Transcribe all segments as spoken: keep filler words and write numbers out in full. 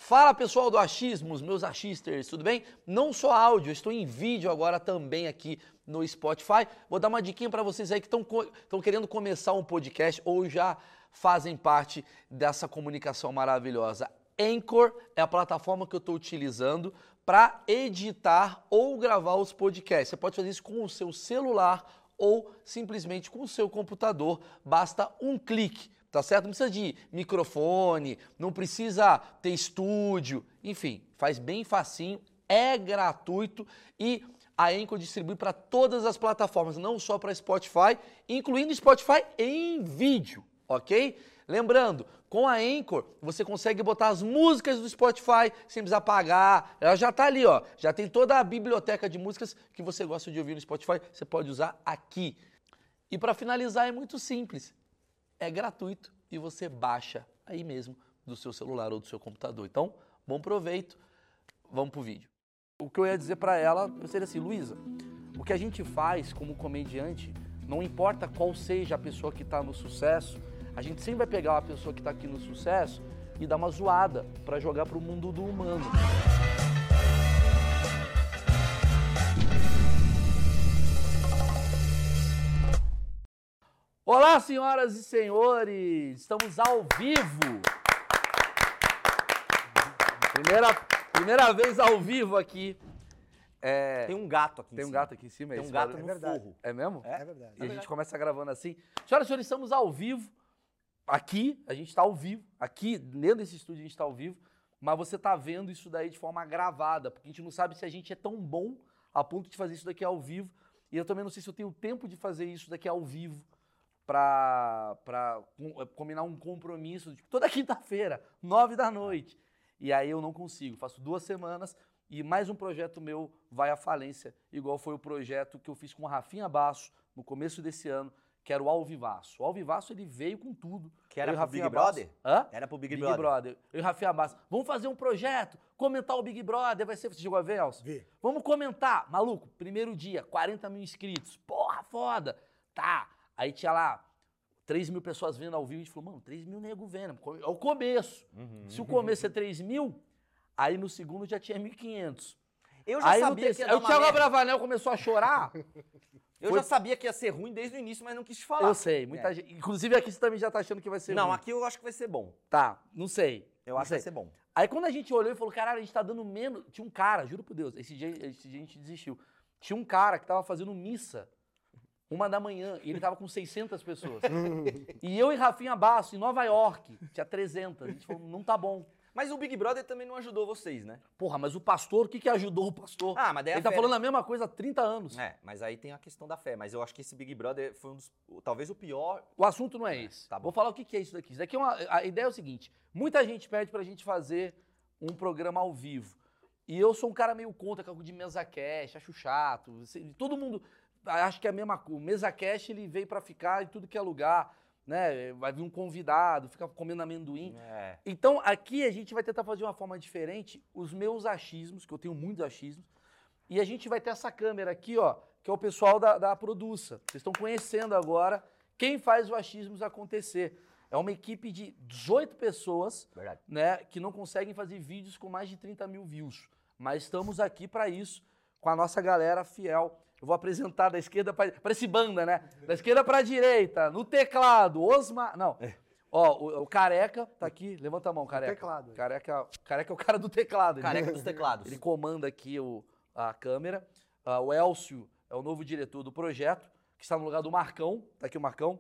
Fala pessoal do Achismos, meus achisters, tudo bem? Não só áudio, eu estou em vídeo agora também aqui no Spotify. Vou dar uma diquinha para vocês aí que estão querendo começar um podcast ou já fazem parte dessa comunicação maravilhosa. Anchor é a plataforma que eu estou utilizando para editar ou gravar os podcasts. Você pode fazer isso com o seu celular ou simplesmente com o seu computador. Basta um clique. Tá certo? Não precisa de microfone, não precisa ter estúdio, enfim, faz bem facinho, é gratuito e a Anchor distribui para todas as plataformas, não só para Spotify, incluindo Spotify em vídeo, ok? Lembrando, com a Anchor você consegue botar as músicas do Spotify sem precisar pagar, ela já tá ali, ó, já tem toda a biblioteca de músicas que você gosta de ouvir no Spotify, você pode usar aqui. E para finalizar é muito simples. É gratuito e você baixa aí mesmo do seu celular ou do seu computador. Então, bom proveito, vamos pro vídeo. O que eu ia dizer para ela seria assim, Luísa, o que a gente faz como comediante, não importa qual seja a pessoa que está no sucesso, a gente sempre vai pegar uma pessoa que está aqui no sucesso e dar uma zoada para jogar pro mundo do humano. Olá, senhoras e senhores! Estamos ao vivo! Primeira, primeira vez ao vivo aqui. É, tem um gato aqui em Tem um cima. gato aqui em cima. Tem um esse gato barulho. no É verdade. forro. É mesmo? É, é verdade. E a é gente verdade. começa gravando assim. Senhoras e senhores, estamos ao vivo. Aqui, a gente está ao vivo. Aqui, dentro desse estúdio, a gente está ao vivo. Mas você está vendo isso daí de forma gravada. Porque a gente não sabe se a gente é tão bom a ponto de fazer isso daqui ao vivo. E eu também não sei se eu tenho tempo de fazer isso daqui ao vivo. Pra, pra combinar um compromisso tipo, toda quinta-feira, nove da noite. E aí eu não consigo. Faço duas semanas e mais um projeto meu vai à falência, igual foi o projeto que eu fiz com o Rafinha Basso no começo desse ano, que era o Alvivaço. O Alvivaço, ele veio com tudo. Que era eu e pro Rafinha Big Basso. Brother? Hã? Era pro Big, Big Brother. Brother. Eu e Rafinha Basso. Vamos fazer um projeto, comentar o Big Brother, vai ser... Você chegou a ver, Elcio? Vi. Vamos comentar. Maluco, primeiro dia, quarenta mil inscritos. Porra, foda. Tá. Aí tinha lá três mil pessoas vendo ao vivo e a gente falou, mano, três mil nego vendo. É o começo. Uhum. Se o começo é três mil, aí no segundo já tinha mil e quinhentos. Eu já Aí, sabia terceiro, que ia aí dar o uma Thiago merda. Abravanel começou a chorar. Eu Foi- já sabia que ia ser ruim desde o início, mas não quis te falar. Eu sei, muita É. gente. Inclusive aqui você também já tá achando que vai ser Não, ruim. aqui eu acho que vai ser bom. Tá, não sei. Eu não acho que sei. vai ser bom. Aí quando a gente olhou e falou, caralho, a gente tá dando menos... Tinha um cara, juro por Deus, esse dia, esse dia a gente desistiu. Tinha um cara que tava fazendo missa, uma da manhã, e ele tava com seiscentas pessoas. E eu e Rafinha Basso, em Nova York, tinha trezentas. A gente falou, não tá bom. Mas o Big Brother também não ajudou vocês, né? Porra, mas o pastor, o que que ajudou o pastor? Ah, mas daí a Ele tá fé- falando a mesma coisa há trinta anos. É, mas aí tem a questão da fé. Mas eu acho que esse Big Brother foi um dos... Talvez o pior... O assunto não é esse. tá bom. Vou falar o que que é isso daqui. Isso daqui é uma... A ideia é o seguinte, muita gente pede pra gente fazer um programa ao vivo. E eu sou um cara meio contra, de mesa cast, acho chato. Todo mundo acha que é a mesma coisa. O mesa cast, ele veio pra ficar em tudo que é lugar, né? Vai vir um convidado, fica comendo amendoim. É. Então, aqui a gente vai tentar fazer de uma forma diferente os meus achismos, que eu tenho muitos achismos, e a gente vai ter essa câmera aqui, ó, que é o pessoal da, da Produça. Vocês estão conhecendo agora quem faz o Achismos acontecer. É uma equipe de dezoito pessoas, Verdade. né, que não conseguem fazer vídeos com mais de trinta mil views. Mas estamos aqui para isso, com a nossa galera fiel. Eu vou apresentar da esquerda para... Parece banda, né? Da esquerda para a direita, no teclado, Osmar... Não. Ó, o, o Careca tá aqui. Levanta a mão, Careca. teclado. Careca, Careca é o cara do teclado. ele- Careca dos teclados. Ele comanda aqui o, a câmera. Ah, o Elcio é o novo diretor do projeto, que está no lugar do Marcão. Tá aqui o Marcão.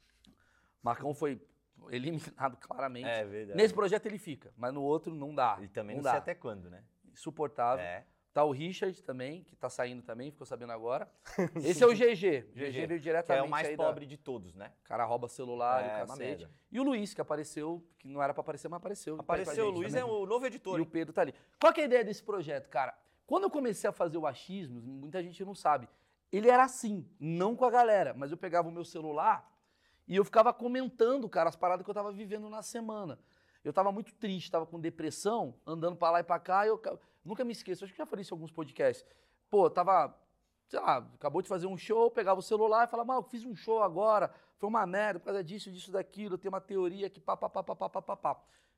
Marcão foi eliminado claramente. É verdade. Nesse projeto ele fica, mas no outro não dá. E também não não, sei dá. até quando, né? Insuportável. É. Tá o Richard também, que tá saindo também, ficou sabendo agora. Esse é o G G. O G G veio Que diretamente é o mais aí da- pobre de todos, né? O cara rouba celular É, e o uma cacete. merda. E o Luiz, que apareceu, que não era pra aparecer, mas apareceu. Tá aí pra Apareceu, o gente Luiz também. é o novo editor. E o hein? Pedro tá ali. Qual que é a ideia desse projeto, cara? Quando eu comecei a fazer o Achismos, muita gente não sabe, ele era assim, não com a galera, mas eu pegava o meu celular e eu ficava comentando, cara, as paradas que eu tava vivendo na semana. Eu tava muito triste, tava com depressão, andando pra lá e pra cá, e eu ca- nunca me esqueço, acho que já falei isso em alguns podcasts. Pô, eu tava, sei lá, acabou de fazer um show, pegava o celular e falava, mano, eu fiz um show agora, foi uma merda por causa disso, disso, daquilo, tem uma teoria que pá, pá, pá, pá, pá, pá, pá, pá.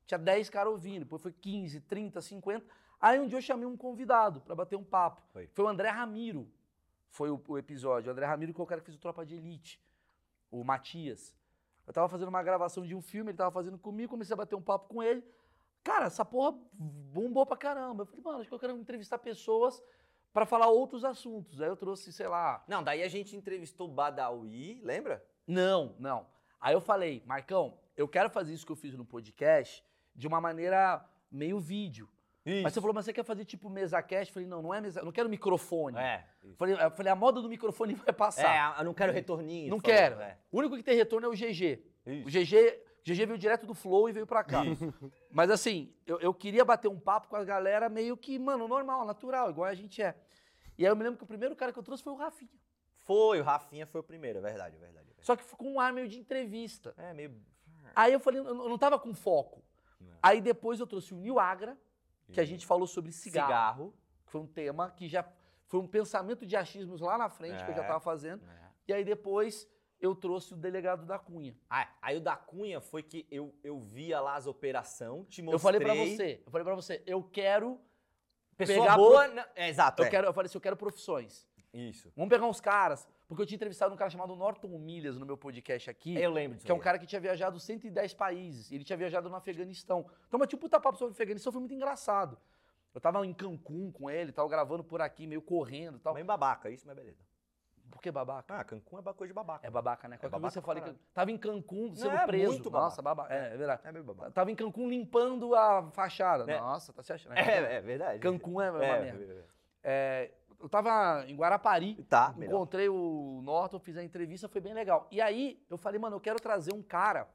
tinha dez caras ouvindo, depois foi quinze, trinta, cinquenta. Aí um dia eu chamei um convidado pra bater um papo. Foi, foi o André Ramiro, foi o, o episódio. O André Ramiro que é o cara que fez o Tropa de Elite, o Matias. Eu tava fazendo uma gravação de um filme, ele tava fazendo comigo, comecei a bater um papo com ele. Cara, essa porra bombou pra caramba. Eu falei, mano, acho que eu quero entrevistar pessoas pra falar outros assuntos. Aí eu trouxe, sei lá... Não, daí a gente entrevistou o Badawi, lembra? Não, não. Aí eu falei, Marcão, eu quero fazer isso que eu fiz no podcast de uma maneira meio vídeo. Isso. Mas você falou, mas você quer fazer tipo mesa cast? Eu falei, não, não é mesa, eu não quero microfone. É. Eu falei, eu falei, a moda do microfone vai passar. É, eu não quero retorninho. Não falou, quero. é. O único que tem retorno é o G G. Isso. O G G, o G G veio direto do Flow e veio pra cá. Mas assim, eu, eu queria bater um papo com a galera meio que, mano, normal, natural, igual a gente é. E aí eu me lembro que o primeiro cara que eu trouxe foi o Rafinha. Foi, o Rafinha foi o primeiro, é verdade, é verdade. É verdade. Só que com um ar meio de entrevista. É, meio... Aí eu falei, eu não tava com foco. Não. Aí depois eu trouxe o Nil Agra, que a gente falou sobre cigarro, Cigarro. que foi um tema que já foi um pensamento de achismos lá na frente, É. que eu já tava fazendo. É. E aí depois eu trouxe o delegado da Cunha. Ah, aí o da Cunha foi que eu, eu via lá as operações, te mostrei. Eu falei pra você, eu falei pra você, eu quero Pessoa pegar boa, pro- na- é, exato, eu é. quero, eu falei assim, eu quero profissões. Isso. Vamos pegar uns caras, porque eu tinha entrevistado um cara chamado Norton Milhas no meu podcast aqui, Eu lembro disso. que é um aí. cara que tinha viajado cento e dez países, ele tinha viajado no Afeganistão. Então, mas tipo, puta papo sobre o Afeganistão foi muito engraçado. Eu tava em Cancún com ele, tava gravando por aqui, meio correndo e tal. Bem babaca, isso, mas beleza. Por que babaca? Ah, Cancún é coisa de babaca. É babaca, né? Qualquer babaca coisa você pra fala que caralho. tava em Cancún sendo é preso. muito Nossa, babaca. É, é verdade. É meio babaca. Tava em Cancún limpando a fachada. É. Nossa, tá se achando. É, é verdade. Cancún é uma é, merda. É, eu tava em Guarapari, Tá, melhor. encontrei o Norton, fiz a entrevista, foi bem legal. E aí eu falei, mano, eu quero trazer um cara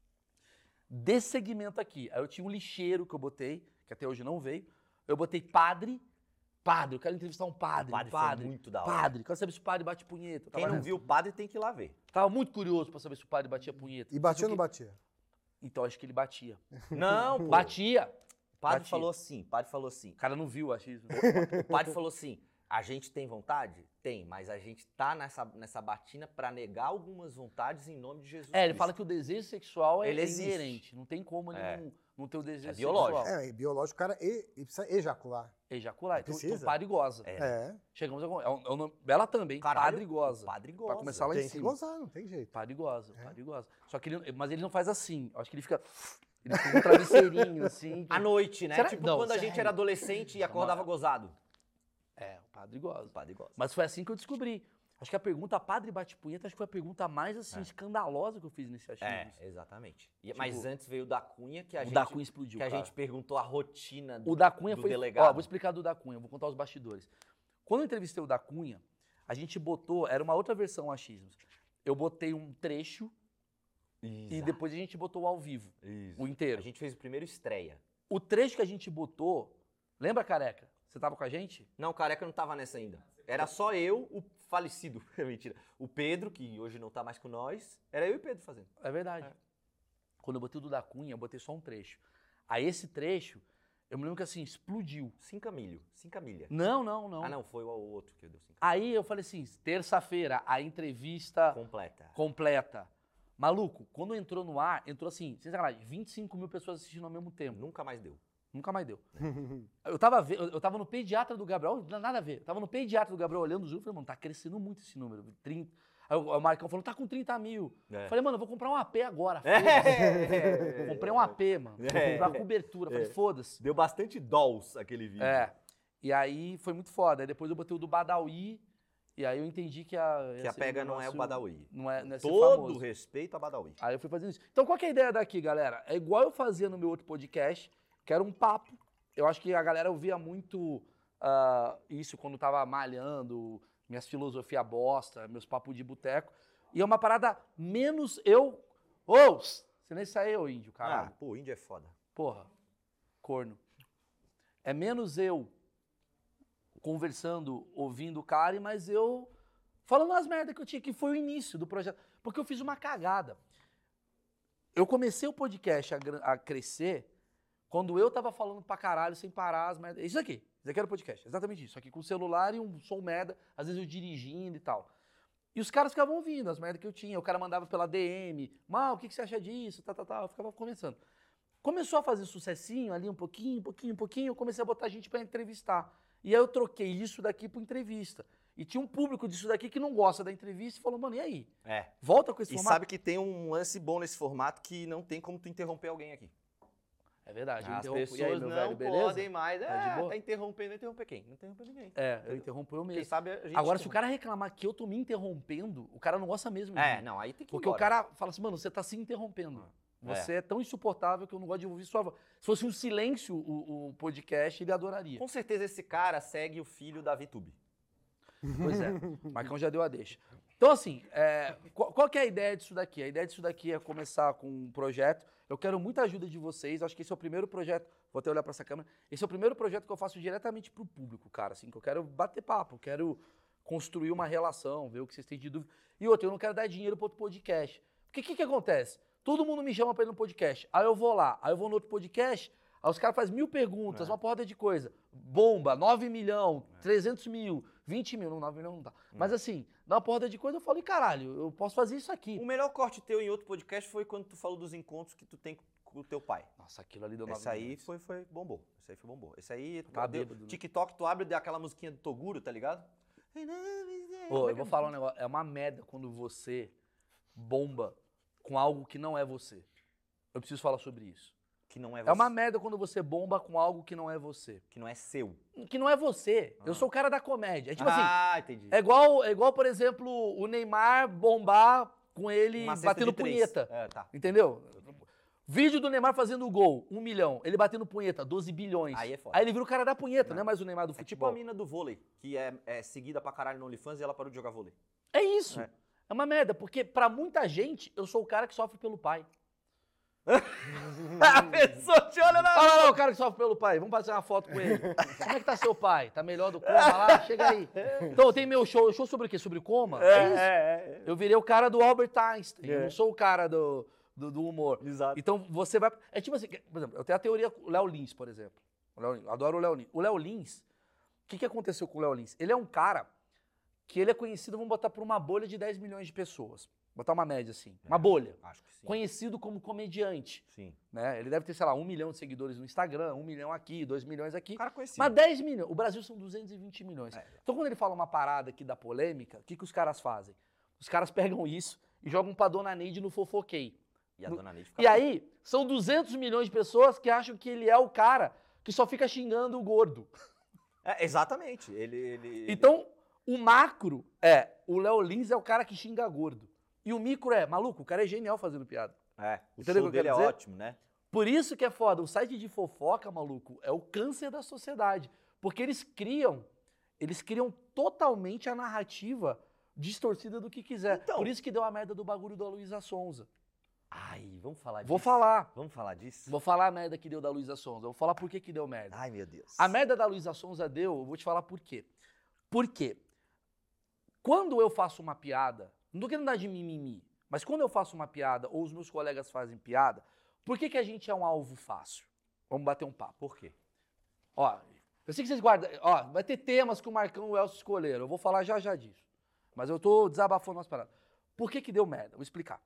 desse segmento aqui. Aí eu tinha um lixeiro que eu botei, que até hoje não veio. Eu botei padre. Padre, eu quero entrevistar um padre. O padre um foi padre. muito da hora. Padre, quero saber se o padre bate punheta. Eu Quem tava, não viu o padre tem que ir lá ver. tava muito curioso pra saber se o padre batia punheta. E batia ou não Porque- batia? Então acho que ele batia. Não, pô. Batia. O padre batia. falou assim, o padre falou assim. O cara não viu o achismo. O padre falou assim, a gente tem vontade? Tem, mas a gente tá nessa, nessa batina pra negar algumas vontades em nome de Jesus É, ele Cristo. fala que o desejo sexual é Ele existe. inerente. Não tem como ele É. não, não ter o desejo É biológico. sexual. É, e biológico, o cara e, e precisa ejacular. Ejacular. Então, Precisa. então padre goza. É. É, Chegamos a... É um, é um nome... Ela também, Caralho, padre goza. o padre goza. Pra começar lá em tem que cima. gozar, não tem jeito. Padre goza, É. padre goza. Só que ele, mas ele não faz assim. Eu acho que ele fica... Ele fica com um travesseirinho, assim. À noite, né? Será- Tipo Não, quando a sério. gente era adolescente e acordava gozado. É, o padre goza. O padre goza. Mas foi assim que eu descobri. Acho que a pergunta padre bate punheta, acho que foi a pergunta mais, assim, É. escandalosa que eu fiz nesse achismo. É, exatamente. E- Tipo, mas antes veio o da Cunha, que a O gente, da Cunha explodiu, que a cara. gente perguntou a rotina do, O da Cunha do foi... delegado. Ó, vou explicar do da Cunha, vou contar os bastidores. Quando eu entrevistei o da Cunha, a gente botou... Era uma outra versão achismos. Eu botei um trecho e depois a gente botou o ao vivo, Isso. o inteiro. A gente fez o primeiro estreia. O trecho que a gente botou... Lembra, Careca? Você tava com a gente? Não, o Careca não tava nessa ainda. Era só eu, o falecido, mentira. O Pedro, que hoje não tá mais com nós, era eu e o Pedro fazendo. É verdade. É. Quando eu botei o do da Cunha, eu botei só um trecho. Aí esse trecho, eu me lembro que assim, explodiu. Cinco milho, cinco milha. Não, não, não. Ah, não, foi o outro que eu dei cinco. Aí eu falei assim, terça-feira, a entrevista Completa. completa. Maluco, quando entrou no ar, entrou assim, sem sacanagem, vinte e cinco mil pessoas assistindo ao mesmo tempo. Nunca mais deu. Nunca mais deu. Eu tava, ve- eu tava no pediatra do Gabriel, não, nada a ver. Eu tava no pediatra do Gabriel olhando os números, falei, mano, tá crescendo muito esse número. trinta. Aí o o Marcão falou, tá com trinta mil. É. Falei, mano, eu vou comprar um A P agora. É. foda-se. Comprei um A P, mano. Vou É. comprar cobertura. Falei, É. foda-se. Deu bastante dolls aquele vídeo. É. E aí foi muito foda. Aí depois eu botei o do Badawi, e aí eu entendi que a. Que ia a ser um pega não é o negócio- Badawi. Não é, não é ser Todo famoso. respeito a Badawi. Aí eu fui fazendo isso. Então qual que é a ideia daqui, galera? É igual eu fazia no meu outro podcast, que era um papo. Eu acho que a galera ouvia muito ah, isso quando tava malhando, minhas filosofia bosta, meus papos de boteco. E é uma parada menos eu... Ô, você nem saiu, índio, Ah, caralho. pô, índio é foda. Porra, corno. É menos eu conversando, ouvindo o cara, e mais eu falando as merdas que eu tinha, que foi o início do projeto. Porque eu fiz uma cagada. Eu comecei o podcast a, gra- a crescer quando eu tava falando pra caralho sem parar as merdas. Isso aqui, isso aqui era o podcast, exatamente isso. Aqui com o celular e um som merda, às vezes eu dirigindo e tal. E os caras ficavam ouvindo as merdas que eu tinha. O cara mandava pela D M, Mal, o que, que você acha disso? Tá, tá, tá. Eu ficava conversando. Começou a fazer sucessinho ali, um pouquinho, um pouquinho, um pouquinho, eu comecei a botar gente pra entrevistar. E aí eu troquei isso daqui por entrevista. E tinha um público disso daqui que não gosta da entrevista e falou, mano, e aí? É. Volta com esse E formato? sabe que tem um lance bom nesse formato que não tem como tu interromper alguém aqui. É verdade, eu As interrompo. pessoas E aí, meu não velho, beleza? podem mais. Tá de É, boa? tá interrompendo, interromper quem? Não interromper ninguém. É, eu interrompo eu Quem mesmo. sabe a gente Agora, se o interrompe. cara reclamar que eu tô me interrompendo, o cara não gosta mesmo de É, mim. não, aí tem que ir Porque o embora. cara fala assim, mano, você tá se interrompendo. Você é. tão insuportável que eu não gosto de ouvir sua voz. Se fosse um silêncio o, o podcast, ele adoraria. Com certeza esse cara segue o filho da VTube. Pois é, o Marcão já deu a deixa. Então, assim, é, qual, qual que é a ideia disso daqui? A ideia disso daqui é começar com um projeto. Eu quero muita ajuda de vocês. Acho que esse é o primeiro projeto. Vou até olhar para essa câmera. Esse é o primeiro projeto que eu faço diretamente pro público, cara. Assim, que eu quero bater papo, eu quero construir uma relação, ver o que vocês têm de dúvida. E outra, eu não quero dar dinheiro para outro podcast. Porque o que, que acontece? Todo mundo me chama para ir no podcast. Aí eu vou lá, aí eu vou no outro podcast. Aí os caras fazem mil perguntas, É. uma porrada de coisa. Bomba, nove milhões, trezentos mil, vinte mil. Não, nove milhões não dá. Mas assim, dá uma porrada de coisa, eu falo, e caralho, eu posso fazer isso aqui. O melhor corte teu em outro podcast foi quando tu falou dos encontros que tu tem com o teu pai. Nossa, aquilo ali deu nove Esse aí milhões. foi, foi bombou. Esse aí foi bombou. Esse aí, Tá deu- bêbado, né? TikTok, tu abre aquela musiquinha do Toguro, tá ligado? Ô, eu vou falar um negócio, é uma merda quando você bomba com algo que não é você. Eu preciso falar sobre isso. Que não é você. É uma merda quando você bomba com algo que não é você. Que não é seu. Que não é você. Eu Ah. sou o cara da comédia. É tipo assim, ah, entendi. é igual, é igual, por exemplo, o Neymar bombar com ele Uma cesta batendo de três. punheta. É, tá. Entendeu? Vídeo do Neymar fazendo gol, um milhão. Ele batendo punheta, doze bilhões. Aí é foda. Aí ele vira o cara da punheta, Não. não é mais o Neymar do É tipo futebol. a mina do vôlei, que é, é seguida pra caralho no OnlyFans e ela parou de jogar vôlei. É isso. É. É. uma merda, porque pra muita gente, eu sou o cara que sofre pelo pai. A pessoa te olha na... Olha lá o cara que sofre pelo pai, vamos fazer uma foto com ele. Como é que tá seu pai? Tá melhor do coma lá? Chega aí. Então, tem meu show. Show sobre o quê? Sobre coma? É, isso. é, Eu virei o cara do Albert Einstein. É. Eu não sou o cara do, do, do humor. Exato. Então, você vai... É tipo assim, por exemplo, eu tenho a teoria com o Léo Lins, por exemplo. O Léo Lins, eu adoro o Léo Lins. O Léo Lins, o que, que aconteceu com o Léo Lins? Ele é um cara que ele é conhecido, vamos botar por uma bolha de dez milhões de pessoas. Botar uma média assim, uma bolha. Acho que sim. Conhecido como comediante. Sim. Né? Ele deve ter, sei lá, um milhão de seguidores no Instagram, um milhão aqui, dois milhões aqui. O cara conhecido. Mas dez milhões. O Brasil são duzentos e vinte milhões. É. Então, quando ele fala uma parada aqui da polêmica, o que, que os caras fazem? Os caras pegam isso e jogam pra Dona Neide no Fofoquei. E a No- dona Neide fica... E aí, são duzentos milhões de pessoas que acham que ele é o cara que só fica xingando o gordo. É, exatamente. Ele... ele... Então, o macro é, o Léo Lins é o cara que xinga gordo. E o micro é, maluco, o cara é genial fazendo piada. É, o Entendeu show o que eu dele é quero dizer? ótimo, né? Por isso que é foda, o site de fofoca, maluco, é o câncer da sociedade. Porque eles criam, eles criam totalmente a narrativa distorcida do que quiser. Então. Por isso que deu a merda do bagulho da Luísa Sonza. Ai, vamos falar disso. Vou falar. Vamos falar disso? Vou falar a merda que deu da Luísa Sonza. Vou falar por que que deu merda. Ai, meu Deus. A merda da Luísa Sonza deu, eu vou te falar por quê. Por quê? Quando eu faço uma piada, não tô querendo dar de mimimi, mas quando eu faço uma piada, ou os meus colegas fazem piada, por que que a gente é um alvo fácil? Vamos bater um papo. Por quê? Ó, eu sei que vocês guardam, ó, vai ter temas que o Marcão e o Elcio escolheram, eu vou falar já já disso. Mas eu tô desabafando umas paradas. Por que que deu merda? Vou explicar.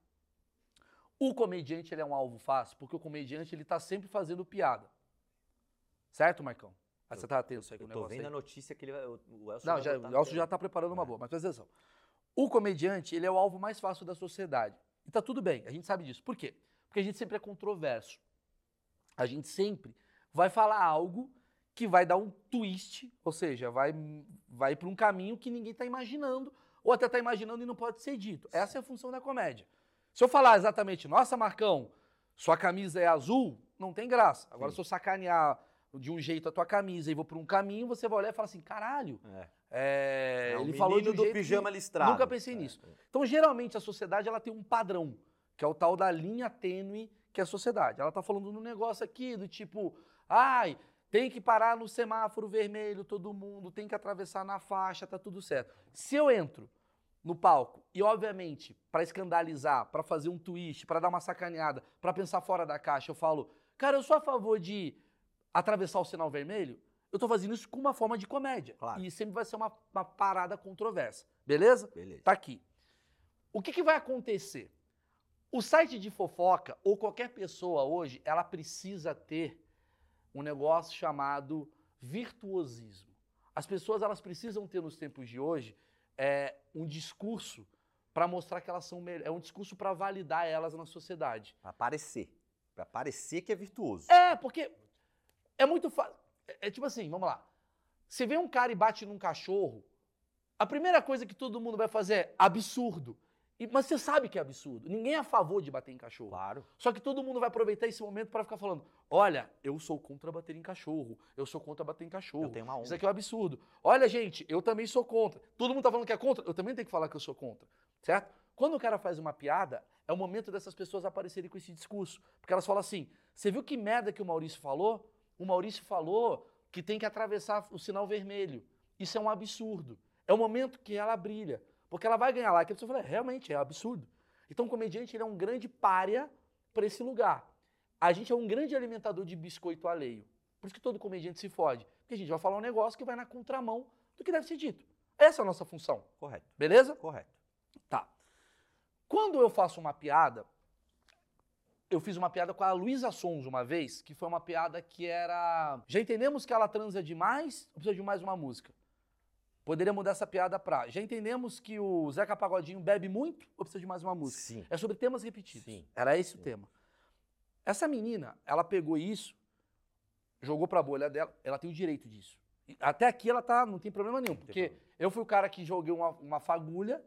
O comediante, ele é um alvo fácil, porque o comediante, ele tá sempre fazendo piada. Certo, Marcão? Aí você tá tenso aí com Eu o tô negócio vendo aí. a notícia que ele vai... O o Elcio Não, vai já, botar o no Elcio teu- já tá preparando uma É. boa, mas presta atenção. O comediante, ele é o alvo mais fácil da sociedade. E tá tudo bem, a gente sabe disso. Por quê? Porque a gente sempre é controverso. A gente sempre vai falar algo que vai dar um twist, ou seja, vai, vai para um caminho que ninguém tá imaginando, ou até tá imaginando e não pode ser dito. Essa é a função da comédia. Se eu falar exatamente, nossa, Marcão, sua camisa é azul, não tem graça. Agora, Sim. se eu sacanear de um jeito a tua camisa e vou por um caminho, você vai olhar e falar assim, caralho, É. é, É o ele falou de um menino do jeito pijama que listrado. nunca pensei É, nisso. é. Então, geralmente, a sociedade ela tem um padrão, que é o tal da linha tênue que é a sociedade. Ela tá falando num negócio aqui do tipo, ai, tem que parar no semáforo vermelho todo mundo, tem que atravessar na faixa, tá tudo certo. Se eu entro no palco e, obviamente, para escandalizar, para fazer um twist, para dar uma sacaneada, para pensar fora da caixa, eu falo, cara, eu sou a favor de atravessar o sinal vermelho, eu tô fazendo isso com uma forma de comédia. Claro. E sempre vai ser uma, uma parada controversa. Beleza? Beleza. Tá aqui. O que, que vai acontecer? O site de fofoca, ou qualquer pessoa hoje, ela precisa ter um negócio chamado virtuosismo. As pessoas, elas precisam ter nos tempos de hoje é, um discurso para mostrar que elas são melhores. É um discurso para validar elas na sociedade. Pra parecer. Pra parecer que é virtuoso. É, porque é muito fácil. É, é tipo assim, vamos lá. Você vê um cara e bate num cachorro, a primeira coisa que todo mundo vai fazer é absurdo. E, mas você sabe que é absurdo. Ninguém é a favor de bater em cachorro. Claro. Só que todo mundo vai aproveitar esse momento para ficar falando: olha, eu sou contra bater em cachorro. Eu sou contra bater em cachorro. Eu tenho uma onda. Isso aqui é um absurdo. Olha, gente, eu também sou contra. Todo mundo tá falando que é contra, eu também tenho que falar que eu sou contra. Certo? Quando o cara faz uma piada, é o momento dessas pessoas aparecerem com esse discurso. Porque elas falam assim: você viu que merda que o Maurício falou? O Maurício falou que tem que atravessar o sinal vermelho. Isso é um absurdo. É o momento que ela brilha. Porque ela vai ganhar like. A pessoa fala: é, realmente, é absurdo. Então o comediante, ele é um grande pária para esse lugar. A gente é um grande alimentador de biscoito alheio. Por isso que todo comediante se fode. Porque a gente vai falar um negócio que vai na contramão do que deve ser dito. Essa é a nossa função. Correto. Beleza? Correto. Tá. Quando eu faço uma piada, eu fiz uma piada com a Luísa Sonza uma vez, que foi uma piada que era: já entendemos que ela transa demais ou precisa de mais uma música? Poderia mudar essa piada pra: já entendemos que o Zeca Pagodinho bebe muito ou precisa de mais uma música? Sim. É sobre temas repetidos. Sim. Era esse Sim. o tema. Essa menina, ela pegou isso, jogou pra bolha dela, ela tem o direito disso. E até aqui ela tá, não tem problema nenhum, porque eu fui o cara que joguei uma, uma fagulha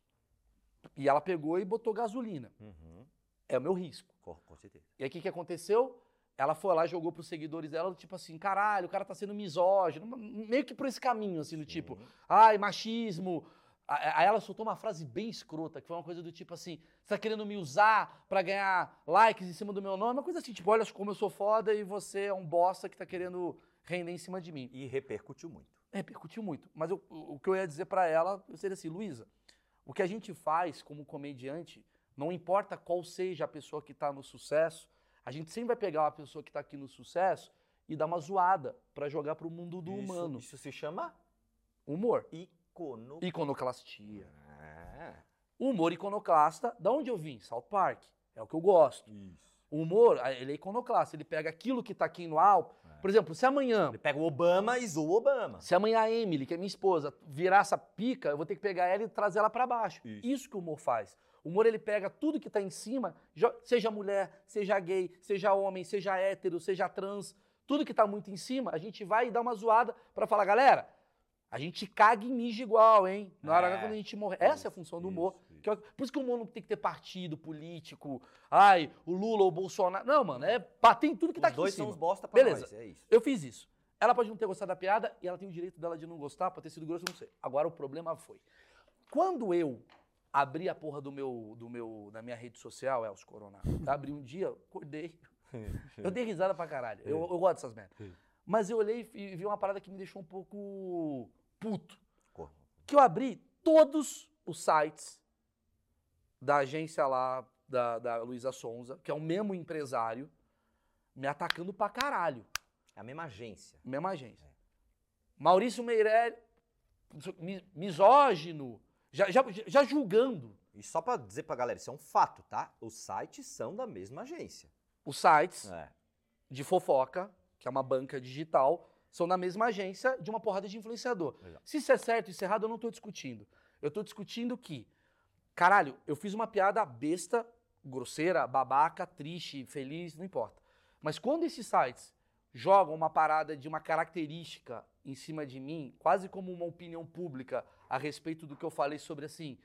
e ela pegou e botou gasolina. Uhum. É o meu risco. Com, com certeza. E aí o que, que aconteceu? Ela foi lá e jogou pros seguidores dela, tipo assim: caralho, o cara tá sendo misógino, meio que por esse caminho, assim, do Sim. tipo: ai, machismo. Aí ela soltou uma frase bem escrota, que foi uma coisa do tipo assim: você tá querendo me usar pra ganhar likes em cima do meu nome? Uma coisa assim, tipo: olha como eu sou foda e você é um bosta que tá querendo render em cima de mim. E repercutiu muito. Repercutiu muito. Mas eu, o que eu ia dizer pra ela seria assim: Luísa, o que a gente faz como comediante, não importa qual seja a pessoa que tá no sucesso, a gente sempre vai pegar uma pessoa que tá aqui no sucesso e dar uma zoada pra jogar pro mundo do isso, humano. Isso se chama Humor. icono... Iconoclastia. Ah, O humor iconoclasta, da onde eu vim? South Park. É o que eu gosto. isso. O humor, ele é iconoclasta. Ele pega aquilo que tá aqui no alto. É. Por exemplo, se amanhã, Ele pega o Obama e zoa o Obama. se amanhã a Emily, que é minha esposa, virar essa pica, eu vou ter que pegar ela e trazer ela pra baixo. Isso. Isso que o humor faz. O humor, ele pega tudo que tá em cima, jo- seja mulher, seja gay, seja homem, seja hétero, seja trans, tudo que tá muito em cima, a gente vai e dá uma zoada pra falar: galera, a gente caga e mija igual, hein? Na hora É. quando a gente morrer. Essa é a função do humor. Isso, isso. Que é- por isso que o humor não tem que ter partido político. Ai, o Lula ou o Bolsonaro. Não, mano, é bater em tudo que tá Os aqui em dois cima. são os bosta pra Beleza. nós, é isso. Eu fiz isso. Ela pode não ter gostado da piada e ela tem o direito dela de não gostar, pode ter sido grosso, eu não sei. Agora o problema foi: quando eu abri a porra do meu, do meu, da minha rede social, Elcio Corona, abri um dia, acordei. Eu dei risada pra caralho. Eu, eu gosto dessas merdas. Mas eu olhei e vi uma parada que me deixou um pouco puto. Cor- Que eu abri todos os sites da agência lá, da, da Luísa Sonza, que é o mesmo empresário, me atacando pra caralho. É a mesma agência. Mesma agência. Maurício Meirelles, mi- misógino, já, já, já julgando. E só pra dizer pra galera, isso é um fato, tá? Os sites são da mesma agência. Os sites É. de fofoca, que é uma banca digital, são da mesma agência de uma porrada de influenciador. Exato. Se isso é certo, isso é errado, eu não tô discutindo. Eu tô discutindo que, caralho, eu fiz uma piada besta, grosseira, babaca, triste, feliz, não importa. Mas quando esses sites jogam uma parada de uma característica em cima de mim, quase como uma opinião pública a respeito do que eu falei sobre, assim,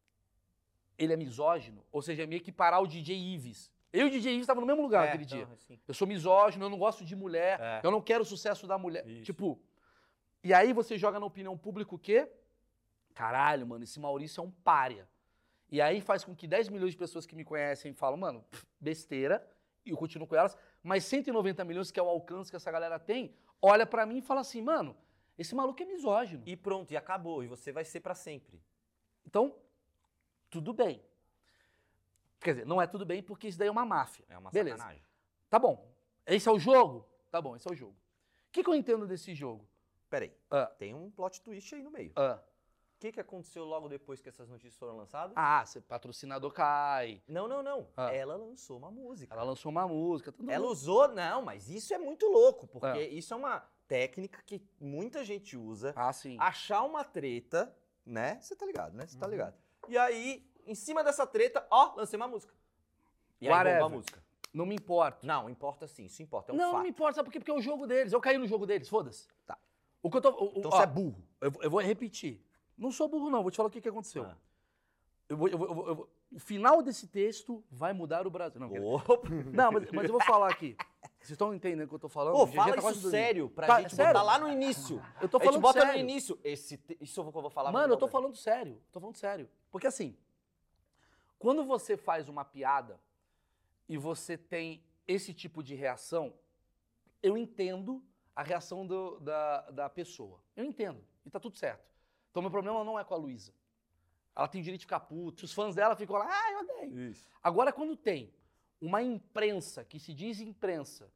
ele é misógino, ou seja, é meio que parar o D J Ives. Eu e o D J Ives estavam no mesmo lugar É, aquele então, dia. assim. Eu sou misógino, eu não gosto de mulher, É. eu não quero o sucesso da mulher. Isso. Tipo, e aí você joga na opinião pública o quê? Caralho, mano, esse Maurício é um pária. E aí faz com que dez milhões de pessoas que me conhecem falam: mano, pff, besteira, e eu continuo com elas, mas cento e noventa milhões, que é o alcance que essa galera tem, olha pra mim e fala assim: mano, esse maluco é misógino. E pronto, e acabou. E você vai ser pra sempre. Então, tudo bem. Quer dizer, não é tudo bem porque isso daí é uma máfia. É uma Beleza. sacanagem. Tá bom. Esse é o jogo? Tá bom, esse é o jogo. O que, que eu entendo desse jogo? Peraí, Ah, tem um plot twist aí no meio. ah. O que, que aconteceu logo depois que essas notícias foram lançadas? Ah, você patrocinador cai. Não, não, não. Ah. Ela lançou uma música. Ela lançou uma música. Tudo Ela bem. usou... Não, mas isso é muito louco, porque É. isso é uma técnica que muita gente usa. Ah, sim. Achar uma treta, né? Você tá ligado, né? Você tá Uhum. ligado. E aí, em cima dessa treta, ó, lancei uma música. E aí Whatever. bomba a música. Não me importa. Não, importa sim, isso importa, é um não, fato. não me importa, sabe por quê? Porque é o jogo deles. Eu caí no jogo deles, foda-se. Tá. O que eu tô... o- o- Então ó, você é burro. eu, vou- eu vou repetir. Não sou burro, não. Vou te falar o que, que aconteceu. Ah. Eu vou, eu vou- eu vou- eu vou- o final desse texto vai mudar o Brasil. Não, quer- Opa. não mas, mas eu vou falar aqui. Vocês estão entendendo o que eu tô falando? Pô, O G G fala tá quase isso dormindo. sério, pra Tá, gente sério? botar lá no início. Eu tô A gente falando bota sério. no início. Esse, te- isso eu vou falar. Mano, eu tô vou botar. falando sério. Tô falando sério. Porque assim, quando você faz uma piada e você tem esse tipo de reação, eu entendo a reação do- da, da pessoa. Eu entendo. E tá tudo certo. Então, meu problema não é com a Luísa. Ela tem direito de ficar puta. Os fãs dela ficam lá, ah, eu odeio. Isso. Agora, quando tem uma imprensa que se diz imprensa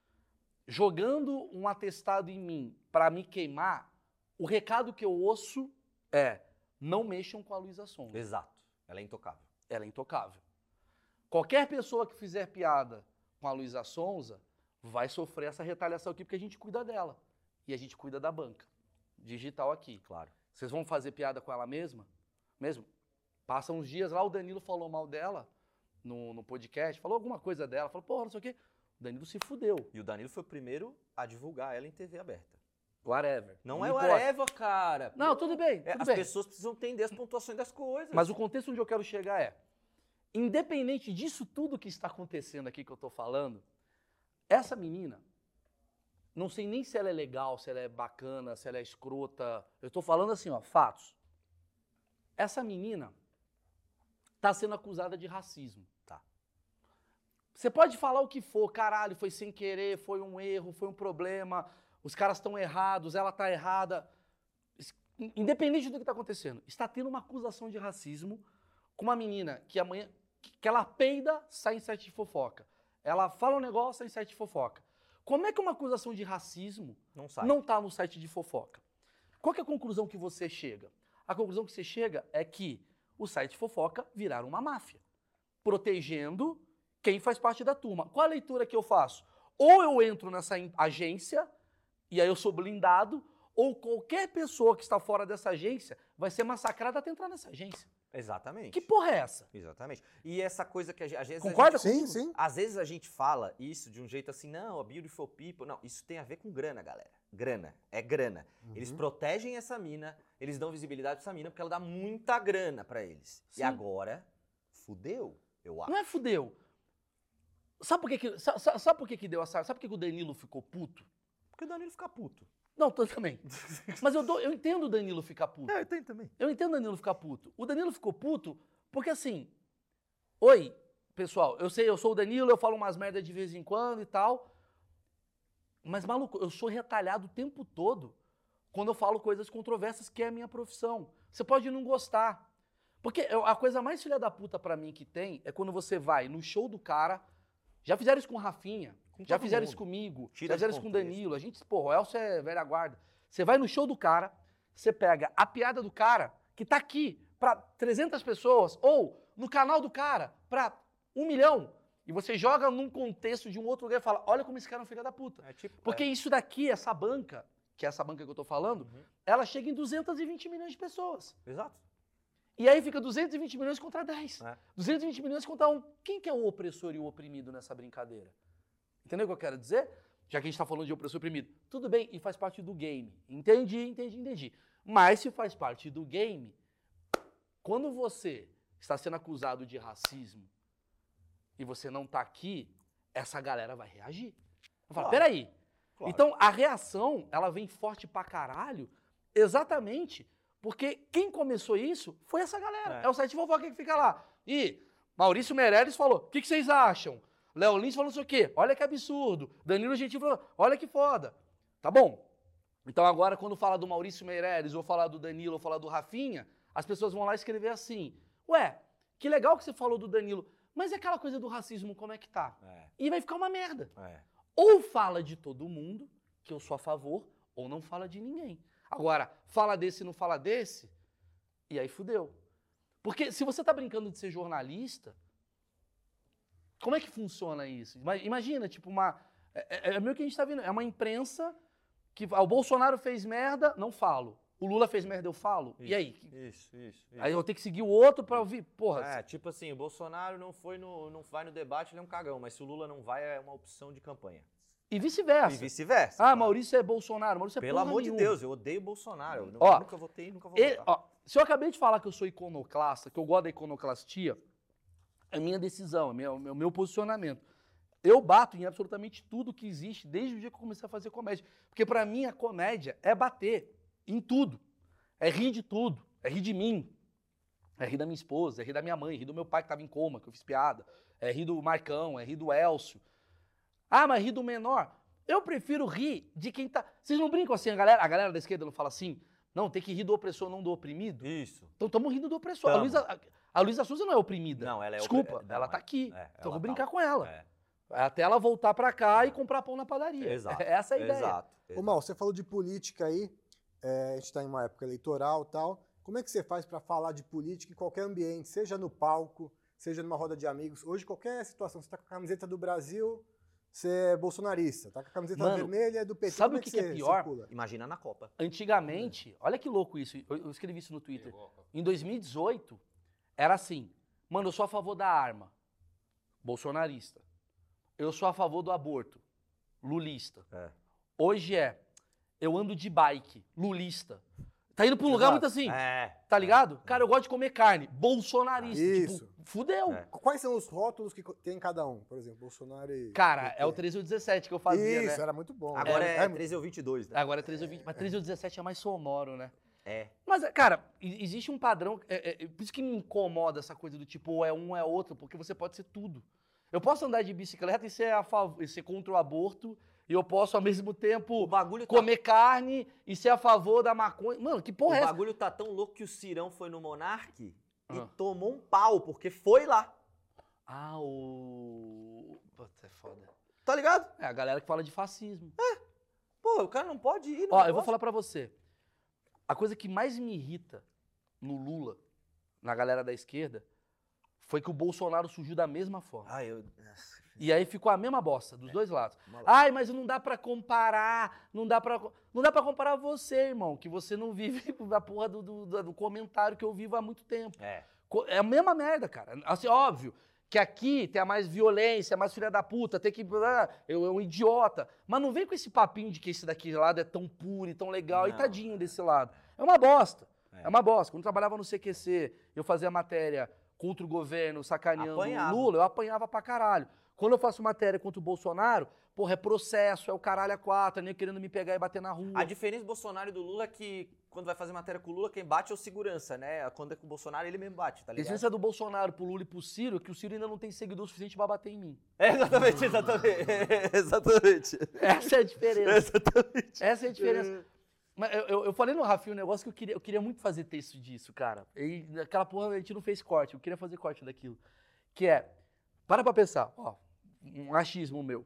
jogando um atestado em mim pra me queimar, o recado que eu ouço é: não mexam com a Luísa Sonza. Exato. Ela é intocável. Ela é intocável. Qualquer pessoa que fizer piada com a Luísa Sonza vai sofrer essa retaliação aqui, porque a gente cuida dela. E a gente cuida da banca digital aqui. Claro. Vocês vão fazer piada com ela mesma? Mesmo? Passam uns dias lá, o Danilo falou mal dela no, no podcast, falou alguma coisa dela, falou, porra, não sei o quê. O Danilo se fudeu. E o Danilo foi o primeiro a divulgar ela em T V aberta. Whatever. Não, me é importa. whatever, cara. Não, tudo bem, É, tudo as bem. pessoas precisam entender as pontuações das coisas. Mas o contexto onde eu quero chegar é, independente disso tudo que está acontecendo aqui que eu tô falando, essa menina, não sei nem se ela é legal, se ela é bacana, se ela é escrota. Eu tô falando assim, ó, fatos. Essa menina tá sendo acusada de racismo. Tá. Você pode falar o que for, caralho, foi sem querer, foi um erro, foi um problema, os caras estão errados, ela tá errada. Independente do que tá acontecendo, está tendo uma acusação de racismo com uma menina que amanhã, que ela peida, sai em site de fofoca. Ela fala um negócio, sai em site de fofoca. Como é que uma acusação de racismo Não sabe. não tá no site de fofoca? Qual que é a conclusão que você chega? A conclusão que você chega é que o site de fofoca viraram uma máfia, protegendo quem faz parte da turma. Qual a leitura que eu faço? Ou eu entro nessa in- agência, e aí eu sou blindado, ou qualquer pessoa que está fora dessa agência vai ser massacrada até entrar nessa agência. Exatamente. Que porra é essa? Exatamente. E essa coisa que a gente, às vezes Concorda a gente, comigo? Sim, sim. às vezes a gente fala isso de um jeito assim, não, a beautiful people, não, isso tem a ver com grana, galera. Grana, é grana. Eles Uhum. protegem essa mina, eles dão visibilidade pra essa mina porque ela dá muita grana pra eles. Sim. E agora, fudeu, eu acho. Não é fudeu. Sabe por que, que, sa- sa- sabe por que, que deu essa... Sabe por que, que o Danilo ficou puto? Porque o Danilo fica puto. Não, tô também. Mas eu, dou- eu entendo o Danilo ficar puto. eu tenho também. Eu entendo o Danilo ficar puto. O Danilo ficou puto porque assim... Oi, pessoal, eu sei, eu sou o Danilo, eu falo umas merdas de vez em quando e tal. Mas, maluco, eu sou retalhado o tempo todo quando eu falo coisas controversas, que é a minha profissão. Você pode não gostar. Porque eu- a coisa mais filha da puta pra mim que tem é quando você vai no show do cara... Já fizeram isso com o Rafinha, Com já todo fizeram mundo. isso comigo, Tira já fizeram de isso com o contexto. Danilo. A gente, porra, o Elcio é velha guarda. Você vai no show do cara, você pega a piada do cara, que tá aqui pra trezentas pessoas, ou no canal do cara pra um milhão, e você joga num contexto de um outro lugar e fala, olha como esse cara é um filho da puta. É tipo, Porque é. isso daqui, essa banca, que é essa banca que eu tô falando, Uhum. ela chega em duzentos e vinte milhões de pessoas. Exato. E aí fica duzentos e vinte milhões contra dez. É. duzentos e vinte milhões contra um. Quem que é o opressor e o oprimido nessa brincadeira? Entendeu o que eu quero dizer? Já que a gente está falando de opressor e oprimido. Tudo bem, e faz parte do game. Entendi, entendi, entendi. Mas se faz parte do game, quando você está sendo acusado de racismo e você não está aqui, essa galera vai reagir. Vai falar, Claro. peraí. Claro. Então, a reação, ela vem forte pra caralho, exatamente porque quem começou isso foi essa galera. É, É. o site de fofoca que fica lá. E Maurício Meirelles falou, o que, que vocês acham? Léo Lins falou não sei o quê, olha que absurdo. Danilo Gentili falou, olha que foda. Tá bom. Então agora, quando fala do Maurício Meirelles, ou falar do Danilo, ou falar do Rafinha, as pessoas vão lá escrever assim, ué, que legal que você falou do Danilo, mas e aquela coisa do racismo, como é que tá? É, E vai ficar uma merda. é. Ou fala de todo mundo, que eu sou a favor, ou não fala de ninguém. Agora, fala desse e não fala desse, E aí fudeu. Porque se você tá brincando de ser jornalista, como é que funciona isso? Ima- Imagina, tipo, uma... É, é, é meio que a gente tá vendo, é uma imprensa que... Ah, o Bolsonaro fez merda, não falo. O Lula fez merda, eu falo. Isso, E aí? Isso, isso, isso. Aí eu vou ter que seguir o outro pra ouvir. Porra, É, tipo assim, o Bolsonaro não foi no, não vai no debate, ele é um cagão, mas se o Lula não vai, é uma opção de campanha. e vice-versa. E vice-versa. Ah, claro. Maurício é Bolsonaro, Maurício é Pelo porra amor de nenhuma. Deus, eu odeio Bolsonaro. Eu não- Ó, nunca votei e nunca vou E- votar. ó, se eu acabei de falar que eu sou iconoclasta, que eu gosto da iconoclastia, é minha decisão, é meu, meu, meu posicionamento. Eu bato em absolutamente tudo que existe desde o dia que eu comecei a fazer comédia. Porque pra mim a comédia é bater em tudo. É rir de tudo. É rir de mim. É rir da minha esposa, é rir da minha mãe, é rir do meu pai que tava em coma, que eu fiz piada. É rir do Marcão, é rir do Elcio. Ah, mas rir do menor. Eu prefiro rir de quem tá... Vocês não brincam assim, a galera, a galera da esquerda não fala assim? Não, tem que rir do opressor, não do oprimido. Isso. Então estamos rindo do opressor. A Tamo. Luísa, a, a Luísa Souza não é oprimida. Não, ela é Desculpa, opri- não, ela tá é- aqui. é, então eu vou ela brincar tá- com ela. É. Até ela voltar pra cá e comprar pão na padaria. Exato. Essa é a ideia. Exato. Ô, exato. Mal, você falou de política aí, é, a gente está em uma época eleitoral e tal. Como é que você faz para falar de política em qualquer ambiente, seja no palco, seja numa roda de amigos? Hoje, qualquer situação, você está com a camiseta do Brasil, você é bolsonarista, tá com a camiseta Mano, vermelha é do P T. sabe como o que que é você pior? circula? Imagina na Copa. Antigamente, olha que louco isso, eu, eu escrevi isso no Twitter. Em dois mil e dezoito, era assim, mano, eu sou a favor da arma, bolsonarista. Eu sou a favor do aborto, lulista. É. Hoje é, eu ando de bike, lulista. Tá indo pra um lugar Exato. muito assim, É. tá ligado? Cara, eu gosto de comer carne, bolsonarista. Isso. Tipo, fudeu. É. Quais são os rótulos que co- tem cada um? Por exemplo, Bolsonaro e... Cara, P T. é o treze ou dezessete que eu fazia, Isso, né? era muito bom. Agora é, é, treze ou vinte e dois, né? Agora é treze ou vinte, mas treze ou dezessete é mais sonoro, né? É. Mas, cara, e- existe um padrão, é, é, é por isso que me incomoda essa coisa do tipo, ou é um ou é outro, porque você pode ser tudo. Eu posso andar de bicicleta e ser, a fav- e ser contra o aborto, e eu posso, ao mesmo O tempo, bagulho tá, comer carne e ser a favor da maconha. Mano, que o porra é essa? bagulho tá tão louco que o Cirão foi no Monark e Ah. tomou um pau, porque foi lá. Ah, o... Putz, é foda. Tá ligado? É a galera que fala de fascismo. Pô, o cara não pode ir. Ó, eu vou falar pra você. A coisa que mais me irrita no Lula, na galera da esquerda, foi que o Bolsonaro surgiu da mesma forma. Ah, eu... E aí ficou a mesma bosta, dos dois lados. Vamos lá. Ai, mas não dá pra comparar, não dá pra... Não dá pra comparar você, irmão, que você não vive a porra do, do, do comentário que eu vivo há muito tempo. É. Co- É a mesma merda, cara. Assim, óbvio que aqui tem a mais violência, mais filha da puta, tem que... ah, Eu é um idiota. Mas não vem com esse papinho de que esse daqui lado é tão puro e tão legal. E Não. tadinho desse lado. É uma bosta. É. É uma bosta. Quando eu trabalhava no C Q C, eu fazia matéria contra o governo, sacaneando Apanhava. o Lula, eu apanhava pra caralho. Quando eu faço matéria contra o Bolsonaro, porra, é processo, é o caralho a quatro, é nem querendo me pegar e bater na rua. A diferença do Bolsonaro e do Lula é que quando vai fazer matéria com o Lula, quem bate é o segurança, né? Quando é com o Bolsonaro, ele mesmo bate, tá A ligado? diferença do Bolsonaro pro Lula e pro Ciro é que o Ciro ainda não tem seguidor suficiente pra bater em mim. É, exatamente, exatamente. exatamente. Essa é a diferença. Exatamente. Essa é a diferença. Mas eu, eu, eu falei no Rafinha um negócio que eu queria, eu queria muito fazer texto disso, cara. E aquela porra a gente não fez corte, eu queria fazer corte daquilo. Que é, para pra pensar, ó, um achismo meu.